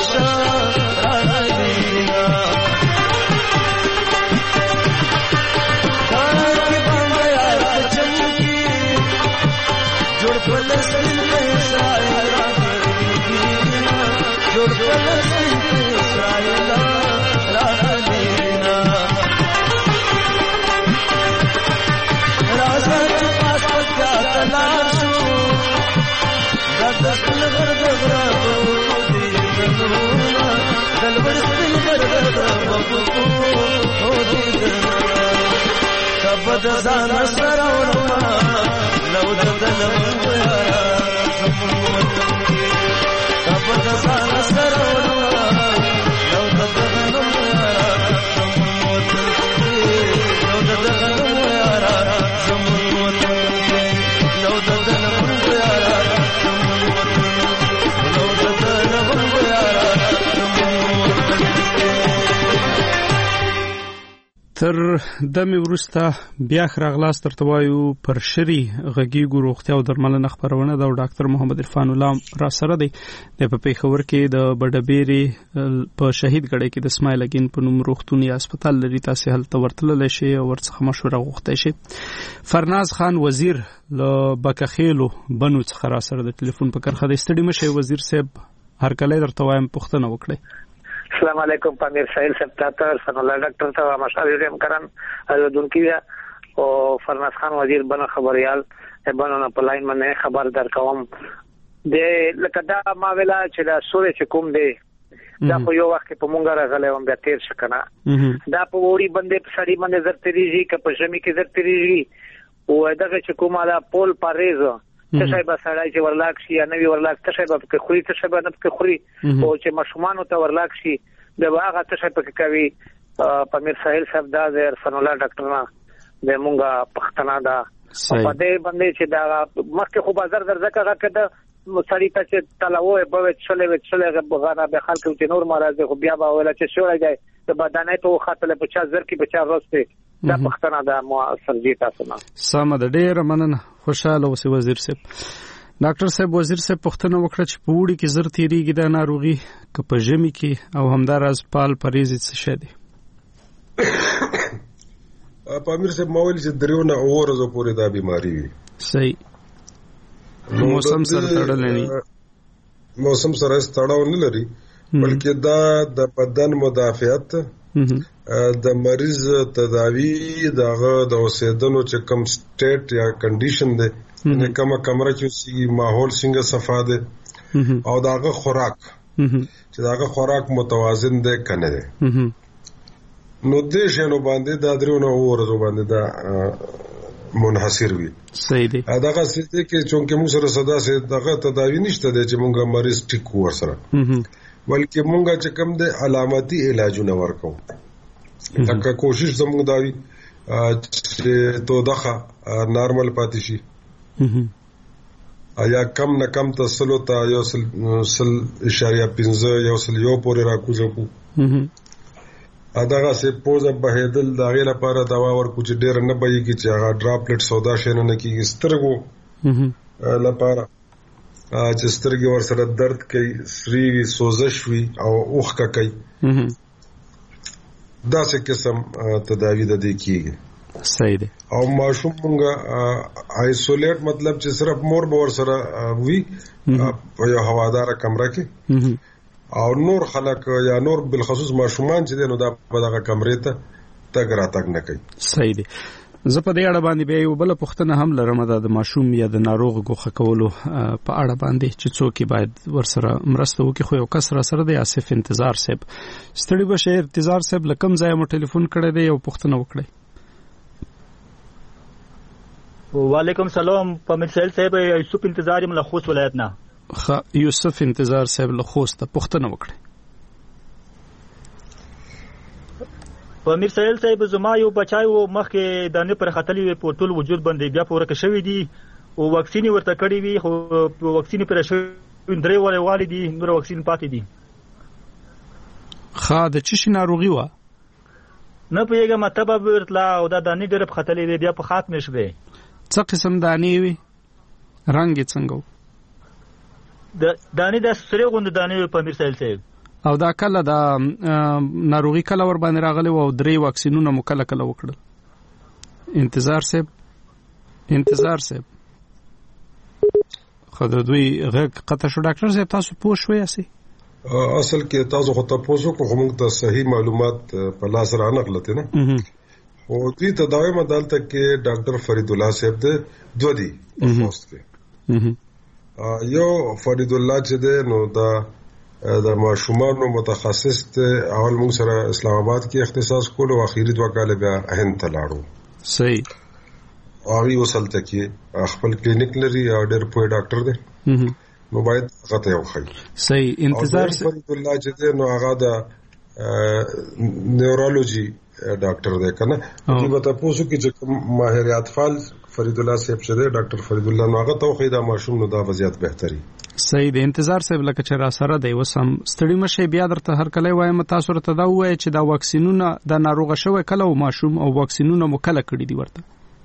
S8: بشربينا كارك بمبيار چمکی جوڑ فلسطین میں اسرائیل راغلینا جوڑ فلسطین میں اسرائیل راغلینا رازا چپاس پتیا تلاشو دادکل غرد غرابو دیدنونا دلبرستن غرد غرابو دیدنونا کبد زان سرونما لو ددنم یارا کبد زان سرونما لو ددنم یارا لو ددنم یارا لو ددنم یارا لو ددنم یارا
S5: تر دمه ورسته بیا خراغلاس تر توایو پر شری غږیګو روغتیا او درملنه خبرونه دا ډاکټر محمد عرفان الله را سره دی په پیښور کې د بډبيري په شهید غړي کې د اسماعیل اگین په نوم روغتونی هسپتال لري تاسو هلته ورتلل شي او ورڅخه مشوره غوښته شي فرناز خان وزیر له بکخیلو بنو څخه را سره د ټلیفون په کرخه د استډي مشه وزیر صاحب هر کله درته وایم پښتنه وکړي
S9: السلام علیکم پامیر سائل سبتاتر سن الله ډاکټر صاحب مشاور کرن اذن کیا او فرناز خان وزیر بنا خبريال بنا په لاین باندې خبر درکوم د لکدا ما ویلا چې دا سورې چې کوم دی دا په یو وخت په مونږه راغله هم بیا تیر شکنه دا په وړي باندې په سړی باندې زرتریږي که په ژمي کې زرتریږي او دغه چې کومه دا پول پاریزو تشای به سړی چې ورلاک شي یا نوی ورلاک تشای به کې خوري تشای به نه کې خوري او چې مشمانو ته ورلاک شي د هغه تشای په کې کوي پامیر ساحل صاحب دا د عرفان الله ډاکټر نه د مونږه پښتنه دا په دې باندې چې دا مخکې خو بازار درځکه کده سړی ته چې تلاوه به چلے بغانا به خلک چې نور مرزه خو بیا به ولا چې شوړی دی د بدنې ته خاطر په 50 زر کې 50 روسته دا پښتنه دا مو سرجی تاسو نه
S5: سم د ډیر مننه خوشاله اوسې وزیر صاحب ډاکټر صاحب وزیر صاحب پښتنه وکړه چې په وړي کې زر تیریږي د ناروغي که په ژمي کې او همدارز پال پریزي څه شه دي
S7: پامیر صاحب مول چې دریونه اورزو پورې دا بیماری وي
S5: صحیح موسم سره تړلې نه
S7: موسم سره تړاو نه لري بلکې دا د بدن مدافعت د مریض تداوی دغه د اوسېدنو چې کم سټیټ یا کنډیشن ده نه کومه کمره چې ماحول څنګه صفا ده او دغه خوراک چې دغه خوراک متوازن ده کنه ده نو دې شنو باندې دا درونه ورځو باندې دا منحصر وي
S5: صحیح دی
S7: دا څه دي چې چونکه موږ سره صدا سي دغه تداوی نشته دي چې موږ مریض ټیک ورسره بلکې موږ چې کوم د علامتي علاجونه ورکو دا کوشش زموږ دا وي چې تو دغه نارمل پاتې شي ایا کم نه کم تسلو ته یو سل اشاریه 15 یو سل یو پورې راکوزو کو اداغه سه پوزه بهدل دا غیله لپاره دوا ورکو چې ډیر نه بېږي چې هغه ډراپلټ سودا شنه نه کیږي سترګو لپاره چې سترګې ورسره درد کوي سری سوزش وي او اوخه کوي دا څه قسم تداوی د دې کیږي
S5: صحیح دی
S7: او ماشوم مونږه آیسولیټ مطلب چې صرف مور به ورسره وي په یو هوادار کمره کې او نور خلک یا نور بالخصوص ماشومان چې دینو دا په دغه کمرې ته تګ راتګ نه کوي
S5: صحیح دی زه په دې اړه باندې بیا یو بل پوښتنه هم لرم د ماشوم یا د ناروغ غوښه کولو په اړه باندې چې څوک باید ورسره مرسته وکړي خو یو کس را سره دی آصف انتظار صاحب ستړي بشه انتظار صاحب لکم ځای مو ټلیفون کړی دی یو پوښتنه وکړئ
S10: وعلیکم سلام پامیر سائل صاحب یوسف انتظار یم له خوست ولایت نه
S5: یوسف انتظار صاحب له خوست پوښتنه وکړئ
S10: پامیر سائل صاحب زما یو بچای و مخکې د نه پر خطلې په ټول وجود باندې بیا پوره کښوي دي او واکسین ورته کړی وي خو واکسین پر شوی درې والي دي نور واکسین پاتې دي.
S5: خا د چشي ناروغي و
S10: نه پوهېږم مطلب ورتلا او دا دانې ډېرې پختلې وې بیا په ختمې شوې.
S5: څه قسم دانې وې رنګ یې څنګه و؟
S10: د دانې د سرې غوندې دانې وې په امیر صاحب صاحب.
S5: او دا کله دا ناروغي کله ور باندې راغلی و او 3 واکسینونه مو کله وکړل؟ انتظار صاحب خو د دوی غږ قطع شو. ډاکټر صاحب تاسو پوه شوئ یاست؟
S7: اصل کې تاسو خو تاسو کو موږ ته صحیح معلومات په لاس را نغلته نه او دې تداوی مدالته کې ډاکټر فرید الله صاحب د دوه دي پوسټ کې یو فرید الله چې ده نو دا د ماشومانو متخصص ته اول موږ سره اسلام آباد کې اختصاص کول او اخیری دوه کال بیا هند ته لاړو.
S5: صحیح.
S7: هغه وسلته کې خپل کلینیک لري او ډېر پوه ډاکټر دی نو باید غته یو خی.
S5: صحیح. انتظار
S7: فرید الله چې ده نو هغه د نیورولوژي ډاکټر دی کنه چې به تاسو کې چې ماهر اطفال فرید الله صاحب شه دی ډاکټر فرید الله نو هغه توخی دا ماشوم نو دا وضعیت بهتري.
S5: صحیح دی. انتظار صاحب لکه چې را سره دی وسم ستړي مشه بیا درته هر کله وایم تاسو ته دا وایي چې دا واکسینونه د ناروغه شوی کله او ماشوم او واکسینونه مو کله کړی دی ورته؟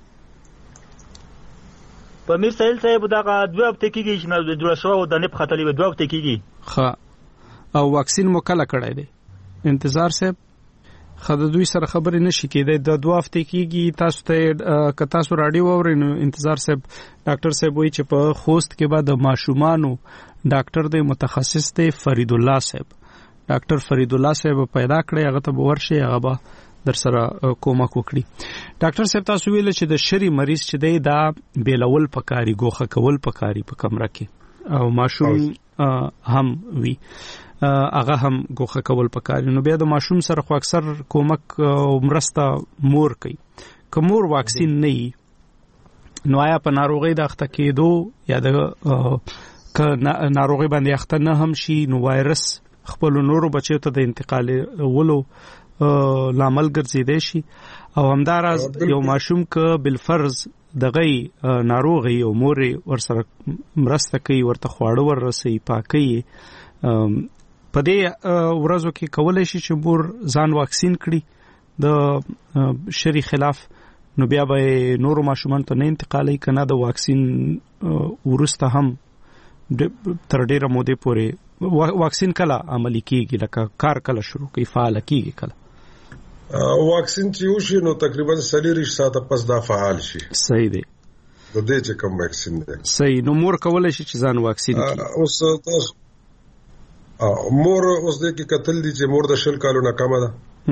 S10: په امیر صاحب دا 2 هفته کېږي چې نو جوړ شو او د نه پختلې 2 هفته کېږي.
S5: ښه او واکسین مو کله کړی دی؟ انتظار صاحب خدای دوی سره خبرې نشي کېدای د 2 هفته کېږي. تاسو ته که تاسو رادیو واورئ نو انتظار صاحب ډاکټر صاحب وایي چې په خوست کې بعد ماشومانو ډاکټر دی متخصص دی فرید الله صاحب. ډاکټر فرید الله صاحب پیدا کړی هغه ته ورشي هغه به در سره کومک وکړي. ډاکټر صاحب تاسو ویل چې د شری مریض چې دی دا بیلول پکاري ګوخه کول پکاري په کمره کې او ماشوم هم وی هغه هم ګوخه کول پکاري نو بیا د ماشوم سره خو اکثر کومک او مرسته مور کوي. که مور واکسین نه وي نو آیا په ناروغي د اخته کېدو یا د ناروغي باندې اخته نه هم شي نو وایرس خپل نورو بچیو ته د انتقال ولو لامل ګرځیدای شي او همداراز یو ماشوم که بالفرض دغه ناروغي او مور ورسره مرسته کوي ورته خواړه ورسي پاکي په دې ورځو کې کولای شي چې مور ځان واکسین کړي د شری خلاف نو بیا به نورو ماشومان ته نه انتقالي کنه د واکسین ورسته هم تر ډیره موده پورې واکسین کله عملی کیږي لکه کار کله شروع کی فعال کیږي کله
S7: واکسین چې وشي نو تقریبا 30 ساعته پس دا فعال شي.
S5: صحیح دی.
S7: د دې چې کوم واکسین دی
S5: صحیح نو مور کولای شي چې ځان واکسین کړي.
S7: اوس تاسو مور اوس دې کې قتل دي چې مور د 20 کالو نه کم ده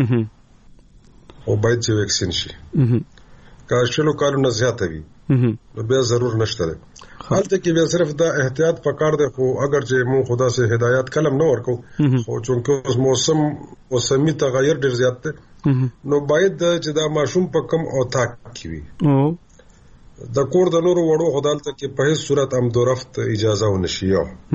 S7: او باید چې واکسین شي که 20 کالو نه زیاته وي نو بیا ضرور نشته ده. حالته کې بیا صرف دا احتیاط پکار دی خو اگر چې مون خدا سے هدایت کلم نه ورکو خو چونکه موسمي تغیر ډیر زیات دی نو باید چې دا ماشوم په کم او تاک کی وي د کور د نورو وړو خدالته کې په هیڅ صورت امدورفت اجازه ونشي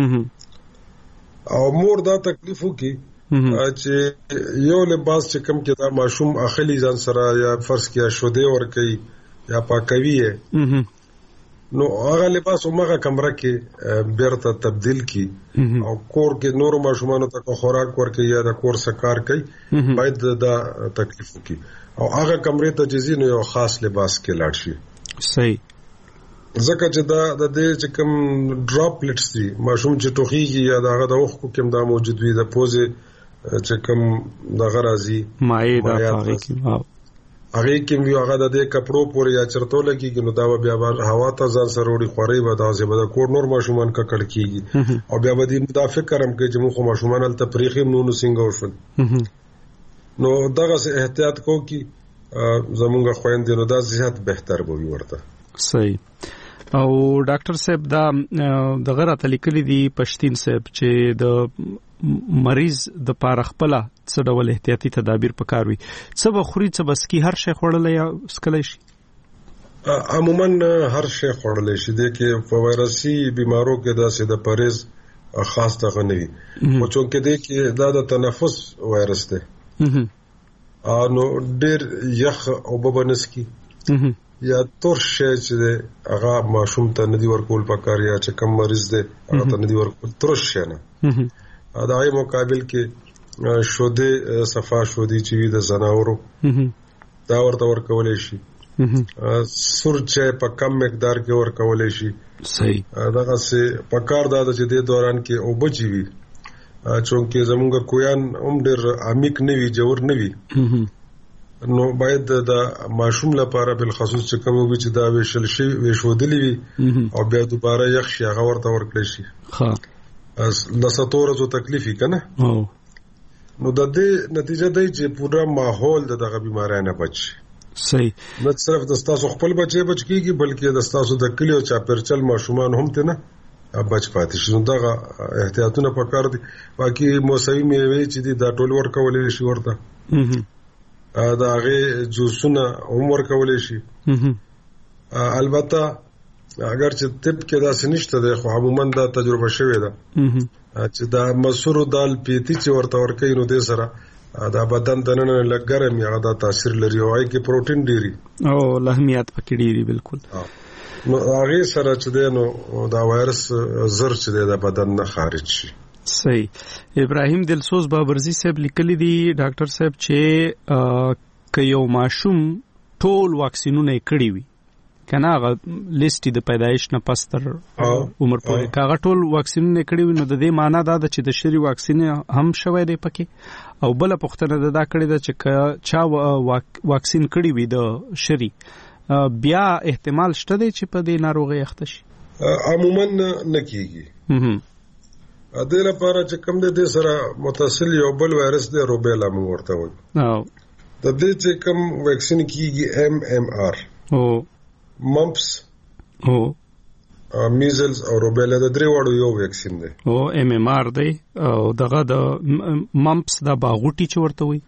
S7: او مور دا تکلیف وکي چې یو لباس چې کم کې دا ماشوم اخلي ځان سره یا فرض کیا شوده ور کوي یا پاکوي نو هغه لباس عمره کمره کې بیرته تبدیل کی او کور کې نورو ماشومانو ته خوراک ورکړي یا د کور سکار کوي باید دا تکلیف وکي او هغه کمرې ته جزي نو یو خاص لباس کې لاړ شي. صحیح. ځکه چې دا د دې چې کوم ډراپلټس دي ماشوم چې ټوخیږي یا دغه د اوخ کوم دا موجود وي د پوزې چې کوم دغه راځي
S5: مایع د هغه کې
S7: کې وی هغه د دې کپړو پورې یا چرته لګيږي نو دا بیا هوا ته ځان سره وړي خوري به دا زه به کور نور ماشومان کا کړ کیږي او بیا به دې مدافع کرم کې چې موږ ماشومان ال تفریخي نو څنګه وشول نو دغه احتیاط کو کی زمونږ خويندې نو دا زیات بهتر به وي ورته.
S5: صحیح. او ډاکټر صاحب دا د غره تلیکلي دي پښتين صاحب چې د مریض د پاره خپل څه ډول احتیاطي تدابیر پکاروي څه بخوري څه بسکی هر شی خوړل یا سکلای شي؟
S7: عموما هر شی خوړل شي د کې په وایرسي بیمارو کې دا سید پرهیز خاص ته غنوي او چونکه د کې دا د تنفس وایرس ده نو ډیر یخ او ببنس کی یا تور شی چې هغه ماشوم ته ندی ورکول پکار یا چې کم مریض دی هغه ته ندی ورکول تور شی نه. دا یې مقابل کې شوده صفا شودي چې د زناورو دا ورته ورکولې شي. سور چې په کم مقدار کې ورکولې شي.
S5: صحیح.
S7: دغه څه پکار دا چې د دوران کې او بچي وي چونکه زمونږ کویان هم ډېر عمیق نه وي جوړ نه وي نو باید د ماشوم لپاره بل خصوص چې کوم وي چې دا ویشل شي ویشودلی وي او بیا دوباره یخ شي هغه ورته ورکړي شي. ها از لساتور زو تکلیفي کنه نو د دې نتیجه دی چې پورا ماحول دغه بیماری نه بچي.
S5: صحیح.
S7: نه صرف د تاسو خپل بچي بچ کیږي بلکې د تاسو د کلیو چا پرچل ماشومان هم ته نه بچ پاتې شي. دغه احتیاطونه پکار دي. باقي موسمي میوه چې دي دا ټول ورکولې شي ورته دا هغه جوسونه هم ورکولې شي. البته اگر چې طب کې دا سنشته ده خو عموما دا تجربه شوې ده چې دا مسور دال پیتی چې ورته ورکې نو د سره دا بدن دننه لګرم یا دا تاثیر لري او هغه کې پروتین ډیری
S5: او لحمیات پکې ډیری بالکل.
S7: نو هغه سره چې ده نو دا وایرس زر چې ده د بدن نه خارج شي.
S5: صحیح. ابراهیم دلسوز بابرزی صاحب لیکلی دی ډاکټر صاحب چې که یو ماشوم ټول واکسینونه کړی وي کنه هغه لیست د پیدایش نه پس تر عمر پورې کاغه ټول واکسینونه کړی وي نو د دې معنی دا ده چې د شری واکسین هم شوی دی پکې او بل پختنه دا کړی ده چې چا واکسین کړی وي د شری بیا احتمال شته دی چې په دې ناروغي اخته شي.
S7: عموما نه کیږي. ا دې لپاره چې کوم د سره متصل یو بل وایرس دی روبیلا موږ ورته وایو. د دې چې کوم ویکسین کیږي MMR او ممپس او میزلز او روبیلا د درې وړو یو ویکسین دی
S5: او MMR دی او دغه د ممپس د باغوټي چې ورته وي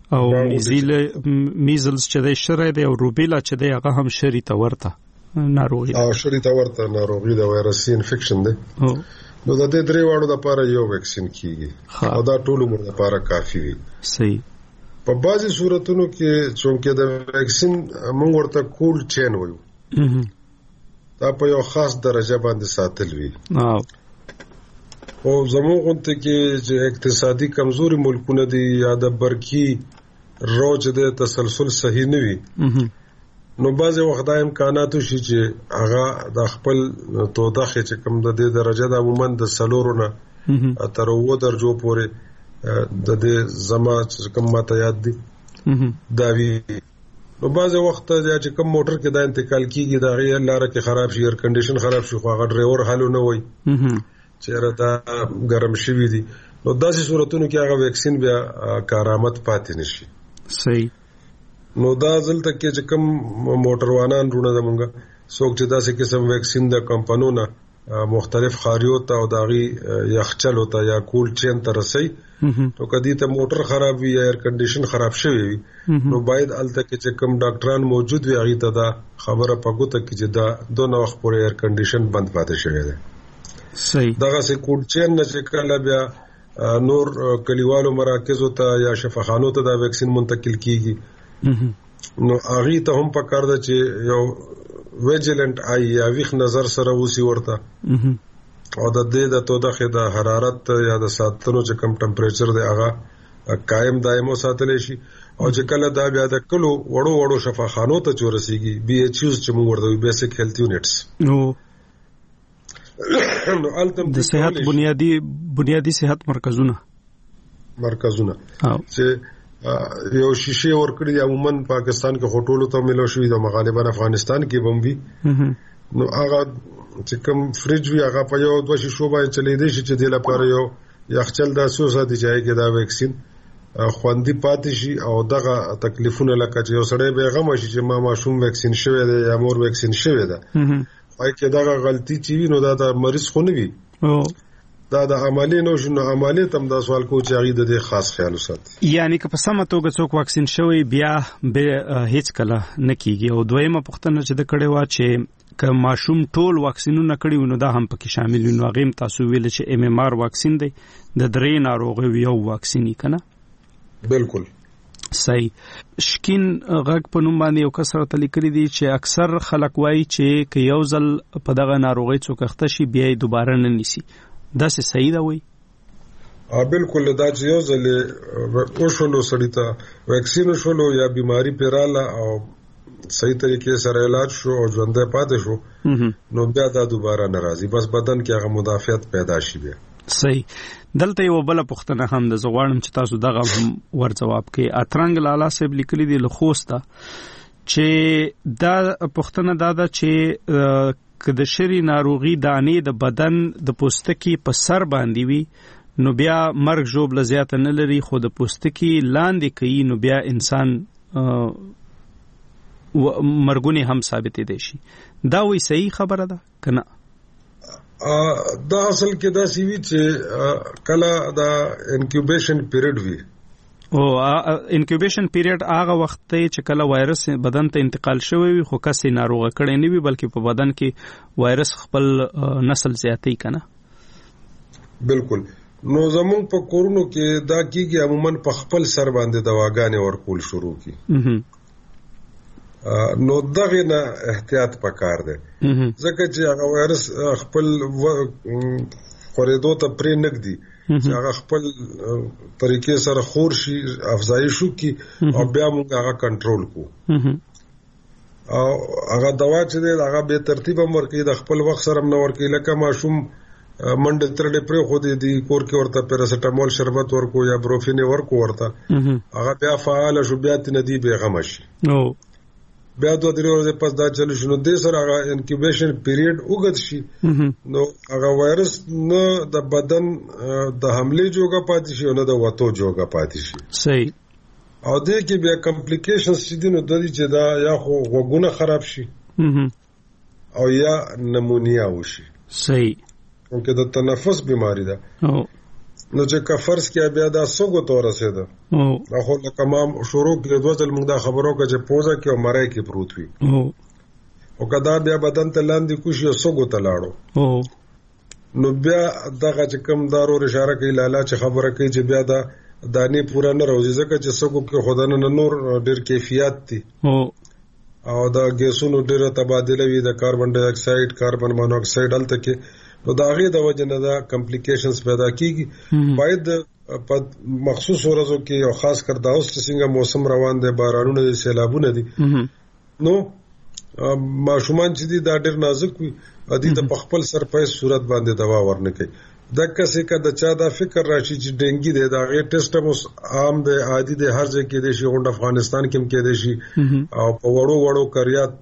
S5: او میزلز چې د شری دی او روبیلا چې دی هغه هم شری ته ورته ناروغي
S7: او شری ته ورته ناروغي د وایرسي انفیکشن دی. نو د دې درې واړو لپاره یو ویکسین کیږي او دا ټول عمر لپاره کافي وي.
S5: صحیح.
S7: په بعضي صورتونو کې چې د ویکسین موږ ورته کولډ چین وایو دا په یو خاص درجه باندې ساتل وي. او زموږ غونته کې چې اقتصادي کمزوري ملکونه دي یا د برقي روج د تسلسل صحیح نه وي نو بعضې وخت دا امکانات شي چې هغه د خپل تودخې چې کوم د دې درجه د عموما د څلورو نه تر 9 درجو پورې د دې زما چې کوم ماته یاد دي دا وی نو بعضې وخت چې کوم موټر کې دا انتقال کیږي دا غي لاره کې خراب شي ایر کنډیشن خراب شي خو هغه ډرایور حالو نه وای چې دا ګرم شوی دي نو داسې صورتونو کې هغه ویکسین بیا کارآمد پاتې نشي.
S5: صحیح.
S7: نو دا ځلته کې چې کوم موټروانان رونه زمونږ څوک چې داسې قسم ویکسین د کمپنیونو مختلف خاریو ته او داغي یخچل ته یا کول چین ته رسي نو کدی ته موټر خراب وي یا ایر کنډیشن خراب شوی وي نو باید الته کې چې کوم ډاکټران موجود وي هغه ته دا خبره پګوته کې چې دا دوه وخت پورې ایر کنډیشن بند پاتې شوی دی.
S5: صحیح.
S7: دغه سه کول چین نه چې کله بیا نور کلیوالو مراکزو ته یا شفاخانو ته دا ویکسین منتقل کیږي نو هغه ته هم پکار ده چې یو ویجیلنت آی یا ویخ نظر سره وسی ورته او د دې د تودخه د حرارت یا د ساتنو چې کم ټمپریچر دی هغه قائم دائمو ساتل شي او چې کله دا بیا د کلو وړو شفاخانو ته چورسيږي BHUs چې موږ ورته بیسیک هیلث یونټس نو التم
S5: د صحت بنیادی صحت مرکزونه
S7: چې یو شیشه ورکړي عموما پاکستان کې هوټلو ته ملو شوی د غالبا افغانستان کې بمبي نو هغه چې کوم فریج وی هغه په یو دوه شیشو باندې چلی دی چې د لپاره یو یخچل د سوسه دی چې کې دا ویکسین خوندې پاتې شي او دغه تکلیفونه لکه چې یو سړی به غم شي چې ما ماشوم ویکسین شوی دی یا مور ویکسین شوی دی وای کې دغه غلطي چې وي نو دا د مریض خو نه وي دا د عملی نو شنو عملی تم دا سوال کو چې هغه د خاص خیال وساتي.
S5: یعنی که په سمه توګه څوک واکسین شوی بیا به هیڅ کله نه کیږي او دویمه پوښتنه چې د کړي وا چې که ماشوم ټول واکسینونه کړي نو دا هم پکې شامل وي نو هغه تاسو ویل چې MMR واکسین دی د درې ناروغیو یو واکسینی کنه.
S7: بالکل.
S5: صحیح. شکین غږ په نوم باندې یو کس راته لیکلي دي چې اکثر خلک وایي چې که یو ځل په دغه ناروغۍ څوک اخته شي بیا یې دوباره نه نیسي. داسې صحیح ده وایي؟
S7: بالکل. دا چې یو ځل وشولو سړي ته ویکسین وشولو یا بیماری پیراله او صحیح طریقې سره علاج شو او ژوندی پاتې شو نو بیا دا دوباره نه راځي. بس بدن کې هغه مدافعت پیدا شي بیا.
S5: صحیح. دلته یو بل پوښتنه هم د زغړم چې تاسو دغه هم ور جواب کې اترنګ لالا صاحب لیکلي دي لخوسته چې دا پوښتنه دا ده چې که د شری ناروغي دانې د بدن د پوستکي په سر باندې وي نو بیا مرګ ژوبله زیاته نه لري، خو د پوستکي لاندې کوي نو بیا انسان مرګونی هم ثابتې دی شي. دا وی صحیح خبره ده که نه؟
S7: دا اصل کې دا سی وی چې کله دا انکیوبیشن پیریډ وی
S5: او انکیوبیشن پیریډ هغه وخت ته چې کله وایرس بدن ته انتقال شوی وي خو کسې ناروغه کړي نه وي بلکې په بدن کې وایرس خپل نسل زیاتې کنه.
S7: بالکل. نو زموږ په کورونو کې دا کیږي عموما په خپل سر باندې دواګانې ورکول شروع کی. نو دغه نه احتیاط پکار دی ځکه چې هغه وایرس خپل خورېدو ته پرې نګدي چې هغه خپل طریقې سره خور شي افزایش وکړي او بیا موږ هغه کنټرول کو. او هغه دوا چې دی هغه به ترتیب ورکړي د خپل وخت سره نه ورکړي. لکه ماشوم منډه ترډه پرې خو دي کور کې ورته پیراسټامول شربت ورکو یا بروفین ورکو ورته هغه بیا فعال شو بیا تندي به غم شي. بیا 2-3 ورځې پس دا چلو شنو د سره هغه انکیوبیشن پیریډ وګت شي نو هغه وایرس نه د بدن د حمله جوګه پاتې شي او نه د وته جوګه پاتې شي.
S5: صحیح.
S7: او دې کې بیا کمپلیکیشنز چې دي نو د دې چې دا یا خو وګونه خراب شي او یا نمونیا وشي.
S5: صحیح.
S7: ونکه د تنفس بیماری ده نو چې کفرس کې بیا دا سوګو تور رسیده خو لکه ما شروع کې د وځل موږ دا خبرو کې چې پوزا کې او مړای کې پروت وي او کدا بیا بدن ته لاندې کوشي او سوګو ته لاړو نو بیا دغه چې کم دارو اشاره کوي لاله چې خبره کوي چې بیا دا دانی پورا نه راوځي ځکه چې سوګو کې خدانه نور ډېر کیفیت دي او دا ګیسونو ډېر تبادله وي د کاربن ډای اکساید کاربن مونوکساید الته کې نو دا غي د وجه نه دا کمپلیکیشنز پیدا کیږي. باید په مخصوص ورځو کې او خاص کر دا اوس چې څنګه موسم روان دی بارانونه دي سیلابونه دي نو ماشومان چې دي دا ډېر نازک وي ادي ته په خپل سر په صورت باندې دوا ورنه کوي. د کسې کا د چا دا فکر راشي چې ډینګي دی دا غي ټیسټ هم عام دی عادي دی هر ځای کې دی شي غونډه افغانستان کې هم کې دی شي او په وړو کریات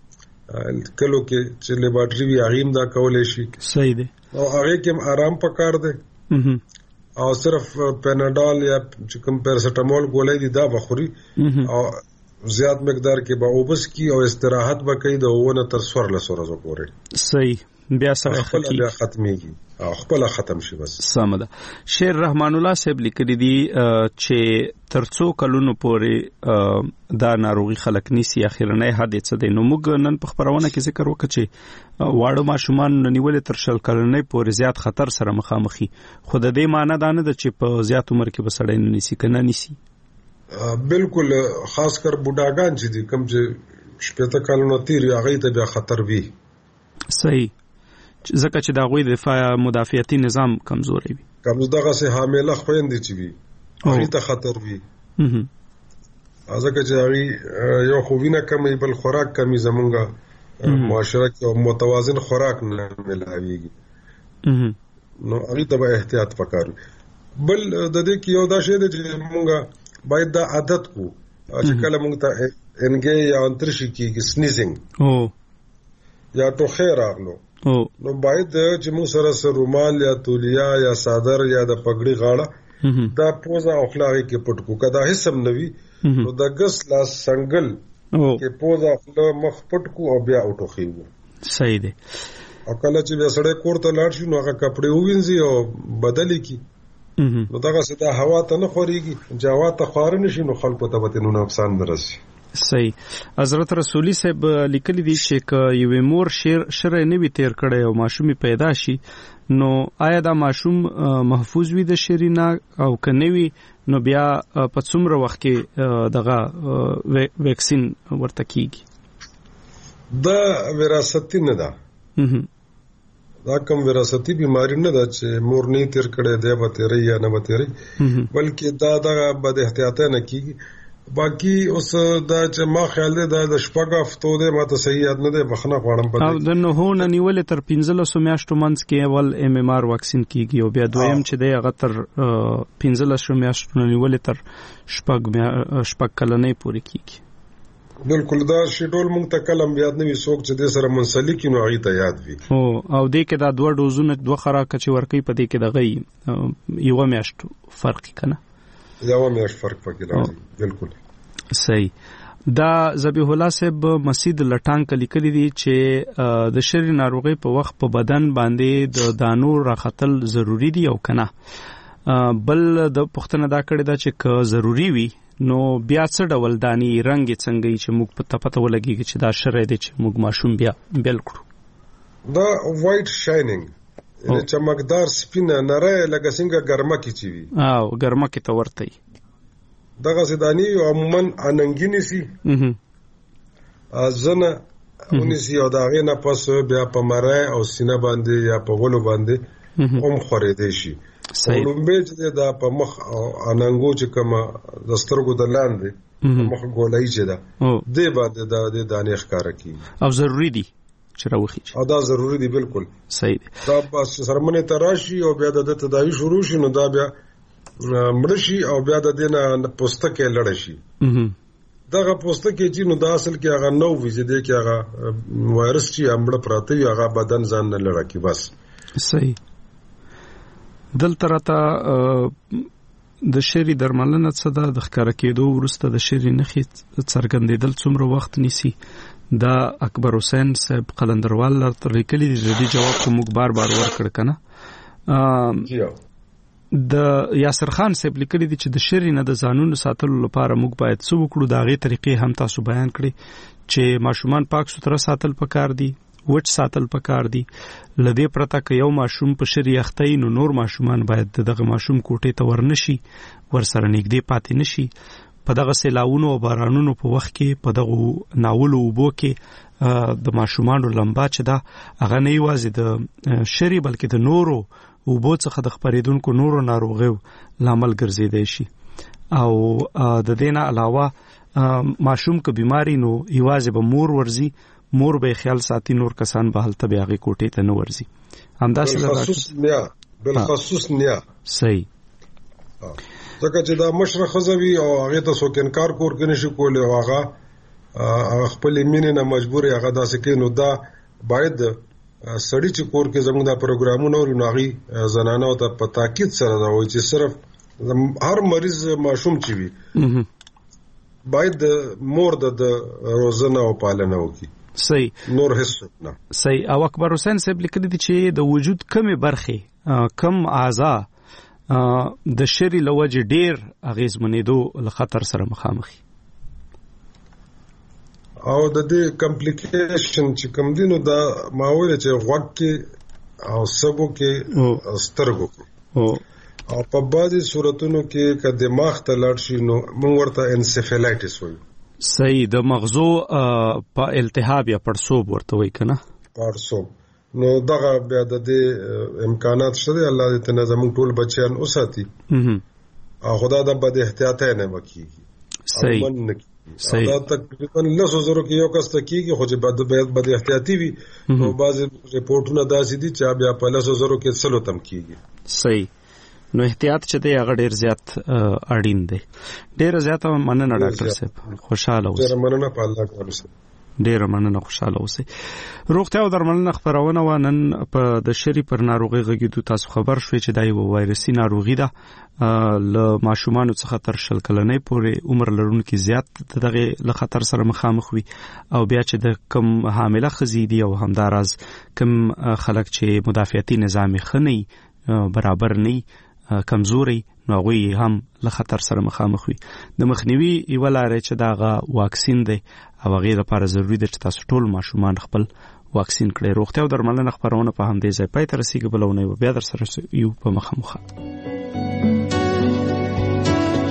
S7: کلو کې چې لیبارټری وی اغیم دا کولای شي.
S5: صحیح دی.
S7: او هغه کې آرام پکار دی او صرف پیناډول یا چې کوم پیراسټامول ګولۍ دي دا بخوري او زیات مقدار کې به اوبس کی او استراحت وکړي د 9 تر 14 ورځې پورې.
S5: صحیح. بیا سره
S7: ختميږي او خپل ختم شي بس.
S5: سمده. شیر رحمان الله صاحب لیکلي دي چې ترڅو کلونو پورې دا ناروغي خلک نيسي اخیرنۍ حادثه ده. نو موږ نن په خبرونه کې ذکر وکړو چې واړو ماشومان نیولې تر شل کلنۍ پورې زیات خطر سره مخامخي. خو د دې معنی دا نه ده چې په زیات عمر کې بسړی نه نيسي کنه نيسي.
S7: بالکل. خاص کر بوډاګان چې دي کوم چې 70 کلونو تیر هغه ته بیا خطر وي.
S5: صحیح. ځکه چې دا غوي دفاع مدافعتي نظام کمزوري وي.
S7: دغه سه حامله خويندې چې وي هغه ته خطر وي. ځکه چې هغه یو خوینه کمې بل خوراک کمې زمونږه معاشره کې متوازن خوراک نه ملاويږي نو هغه ته به احتیاط وکړو. بل د دې کې یو دا شی دی چې مونږه باید دا عادت کو چې کله مونږ ته انګي یا انترشي کې سنیزینګ یا ټوخه راغلو نو باید چې موږ سره رومال یا تولیه یا صادر یا د پګړی غاړه دا پوزا او خلاغي کې پټ کو کدا حسم نوي نو د ګس لا سنگل کې پوزا خلا مخ پټ کو او بیا اوټوخي وو.
S5: صحیح دی.
S7: او کله چې بیا سړی کور ته لاړ شي نو هغه کپڑے ووینځي او بدلی کی نو دا څه هوا ته نه خوريږي چې هوا ته خور نشي نو خلکو ته به نو نقصان درسي.
S5: صحیح. حضرت رسولي صاحب لیکلي دي چې یو مور شرع نه وي تیر کړي او ماشوم پیدا شي نو آیا دا ماشوم محفوظ وي د شرینا او کنه وي نو بیا په څومره وخت کې دغه ویکسین ورته کیږي؟
S7: دا وراثتي نه ده، دا کوم وراثتي بیماری نه ده چې مور نه تیر کړي دی به تیری یا نه به تیری، بلکې دا دغه بد احتیاطه نه کیږي. باقی اوس دا چې ما خیال دی دا د شپږ هفتو دی، ما ته صحیح یاد نه دی، بخښنه غواړم.
S5: او د نهو نه نیولې تر 15 میاشتو منځ کې اول MMR واکسین کیږي او بیا دویم چې دی هغه تر 15 میاشتو نه نیولې تر شپږ کلنۍ پورې کیږي.
S7: بالکل دا شیډول مونږ ته کلم یاد نه وي، څوک چې د سره منسلک نو هغه ته یاد وي.
S5: او دې کې دا دوه ډوزونه دوه خوراک چې ورکې په دې کې دغه یو میاشت فرق کنه،
S7: یو میاشت فرق پکې راځي. بالکل
S5: صحیح. دا ذبیح الله صاحب مسجد لټان کلی کلی دي چې د شری ناروغي په وخت په بدن باندې د دانو راختل ضروری دي او کنه. بل د پښتنه دا کړی دا چې که ضروری وي نو بیا څه ډول دانی رنگ څنګه چې موږ په پته ولګي چې دا شری دی چې موږ ماشوم بیا بل کړو؟
S7: دا وایټ شاینینګ چمکدار سپینه نره لکه څنګه ګرمه کی چی وي،
S5: او ګرمه کی ته ورته
S7: دغه سدانی عموما اننګینی سي ازنه اونیسی او داغه نه پس بیا په مره او سینه باندې یا په غلو باندې هم خورېدې شي. لومبه چې دا په مخ او اننګو چې کوم د سترګو د لاندې مخ ګولای چې دا دې باندې د دانې ښکارا کی
S5: او ضروری دي چې راوخی
S7: او دا ضروری دي. بالکل
S5: صحیح دي.
S7: دا بس سرمنه تراشي او بیا د تداوی شروع شي نو دا بیا مړشي او بیا د دینه پوستکه لړ شي. دغه پوستکه چې نو د اصل کې هغه نو ویزه دی کې هغه وایرس چې امړه پراته وي هغه بدن ځان نه لړ کی بس.
S5: صحیح. دلته راته د شری درملنه څه ده؟ د ښکار کېدو وروسته د شری نښې څرګندېدل څومره وخت نیسي؟ دا اکبر حسین صاحب قلندروال تر لیکلي دي، د دې جواب کوم بار ورکړ کنه. د یاسر خان صاحب لیکلي دي چې د شری نه د ځانونو ساتلو لپاره موږ باید څه وکړو. دا غي طریقې هم تاسو بیان کړي چې ماشومان پاک سوتره ساتل پکار دي، وچ ساتل پکار دي. لدې پرته که یو ماشوم په شری اخته نو نور ماشومان باید دغه ماشوم کوټې ته ورنشي، ورسره نږدې پاتې نشي. په دغه سیلاونو او بارانونو په وخت کې په دغه ناولو وبو کې د ماشومانو لمبا چې دا هغه نه یوازې د شری بلکې د نورو وبو څخه د خپریدونکو نورو ناروغیو لامل ګرځیدای شي. او د دینه علاوه ماشوم که بیماری نو یوازې به مور ورزي، مور به خیال ساتي، نور کسان به هلته بیا غي کوټې ته نه ورزي. همداسې
S7: بالخصوص نیا
S5: صحیح.
S7: ځکه چې دا مشره خزوي او هغه ته څوک انکار کور کې نشي کولای او هغه خپل مینې نه مجبور هغه داسې کوي. نو دا باید سړی چې کور کې زموږ د پروګرامونو لري زنانه او ته په تاکید سره دا وایي چې صرف هر مریض ماشوم چې وي باید مور د روزنه او پالنه وکړي.
S5: صحیح.
S7: نور هیڅ نه.
S5: صحیح. او اکبر حسین صاحب لیکلي دي چې د وجود کمې برخې کم اعضا د شری لوجه ډیر اغیزمنېدو له خطر سره مخامخي
S7: او د دې کمپلیکیشن چې کوم دینو دا ماویل چې غوږ کې او سبو کې سترګو او په بعضي صورتونو کې که دماغ ته لاړ شي نو موږ ورته انسفالایټس وایو.
S5: صحیح. د مغزو په التهاب یا پړسوب ورته وایي کنه،
S7: پړسوب. نو دغه بیا د دې امکانات شته، الله دې ته زموږ ټول بچیان اوساتي او خدا د بد احتیاطه نه وکړي.
S5: صحیح.
S7: صحیح. دا تقریبا 100,000 کې یو کس تکیږي خو چې بد احتیاطي وي نو بعض ریپورتونه داسې دي چې بیا په 100,000 کې څلو تم کیږي.
S5: صحیح. نو احتیاط چې دی هغه ډیر زیات اړین دی. ډیر زیات مننه ډاکټر صاحب، خوشاله اوسئ.
S7: ډیر مننه، په الله تعالی
S5: ډیر مننه، خوشاله اوسئ. روغتیا او درملنه خبرونه و نن په د شری پر ناروغي غږیدو تاسو خبر شوي چې دا یو وایرسي ناروغي ده له ماشومان څخه تر 20 کلنۍ پورې عمر لرونکي زیات دغه له خطر سره مخامخ وي. او بیا چې د کم حامله خزي دي او همداراز کم خلک چې مدافعتي نظام خني برابر نه کمزوري نو هغه هم له خطر سره مخامخ وي. د مخنیوي یو لارې چې دا واکسین دی او هغه لپاره ضروری ده چې تاسو ټول ماشومان خپل واکسین کړئ. روغتیا او درملنه خبرونه په همدې ځای پای ته رسیدي. بلونه بیا در سره یو په مخه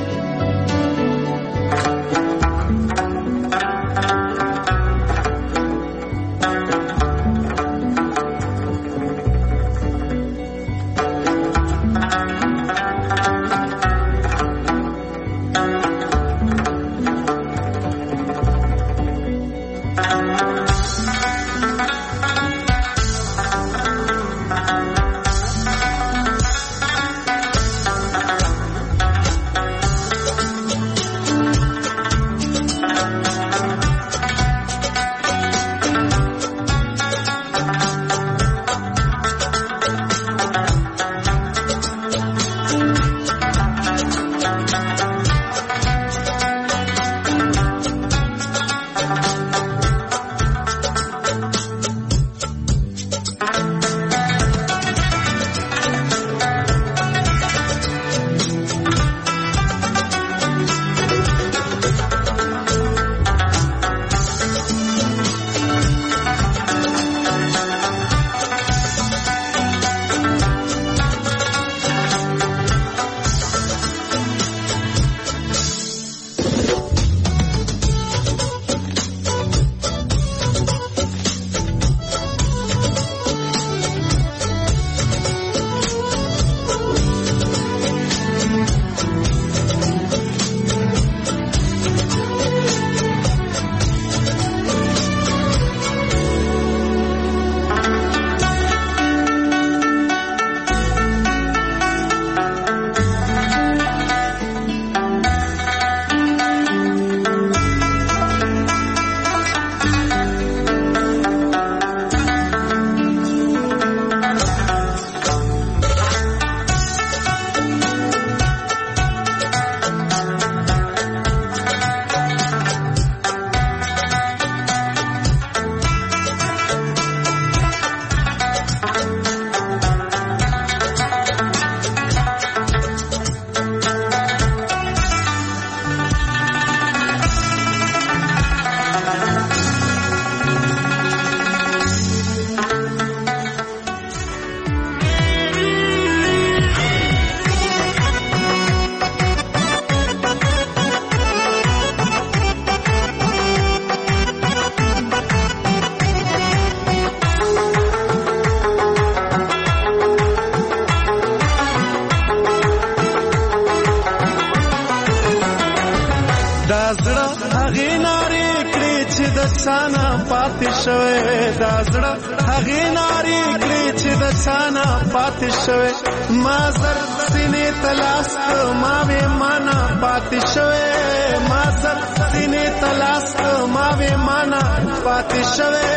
S11: چانا پاتې شوی دا زړه هغې نارې کړې چې د چانا پاتې شوی ما زر سینې ته لاس ما وې مانا پاتې شوی ما زر سینې ته لاس ما وې مانا پاتې شوی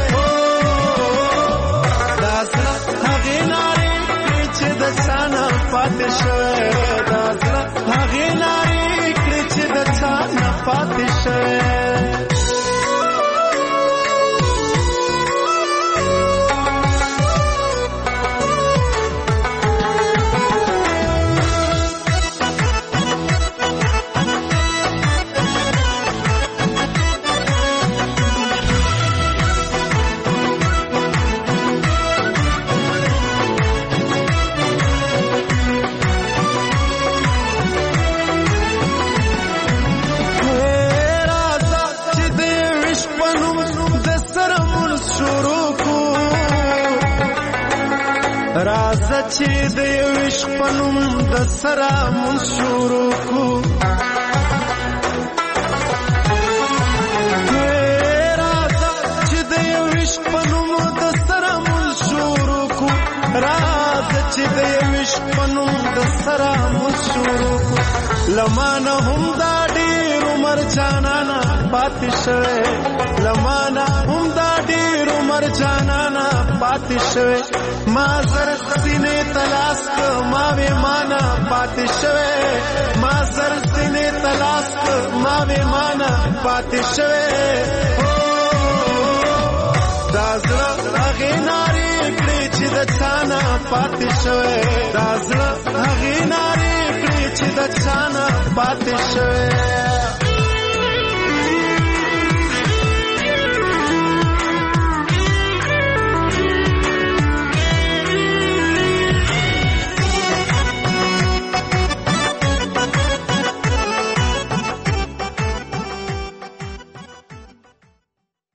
S11: دا زړه هغې نارې کړې چې د چانا پاتې شوی دا زړه هغې نارې کړې چې د چانا پاتې شوی راځه چې د یو عشق په نوم د سره مونږ شروع کړو راځه چې د یو عشق په نوم د سره مونږ شروع کړو راځه چې د یو عشق په نوم د سره مونږ شروع کړو لمانه هم دا ډېر عمر جانانا پاتې شوی لمانه هم دا ډېر عمر جانانا پاتې شوی ما زر سینې تلاس ما وې مانا پاتې شوی ما زر سینې تلاس ما وې مانا پاتې شوی دا زړه هغې نارې کړې چې د چانا پاتې شوی دا زړه هغې نارې کړې چې د چانا پاتې شوی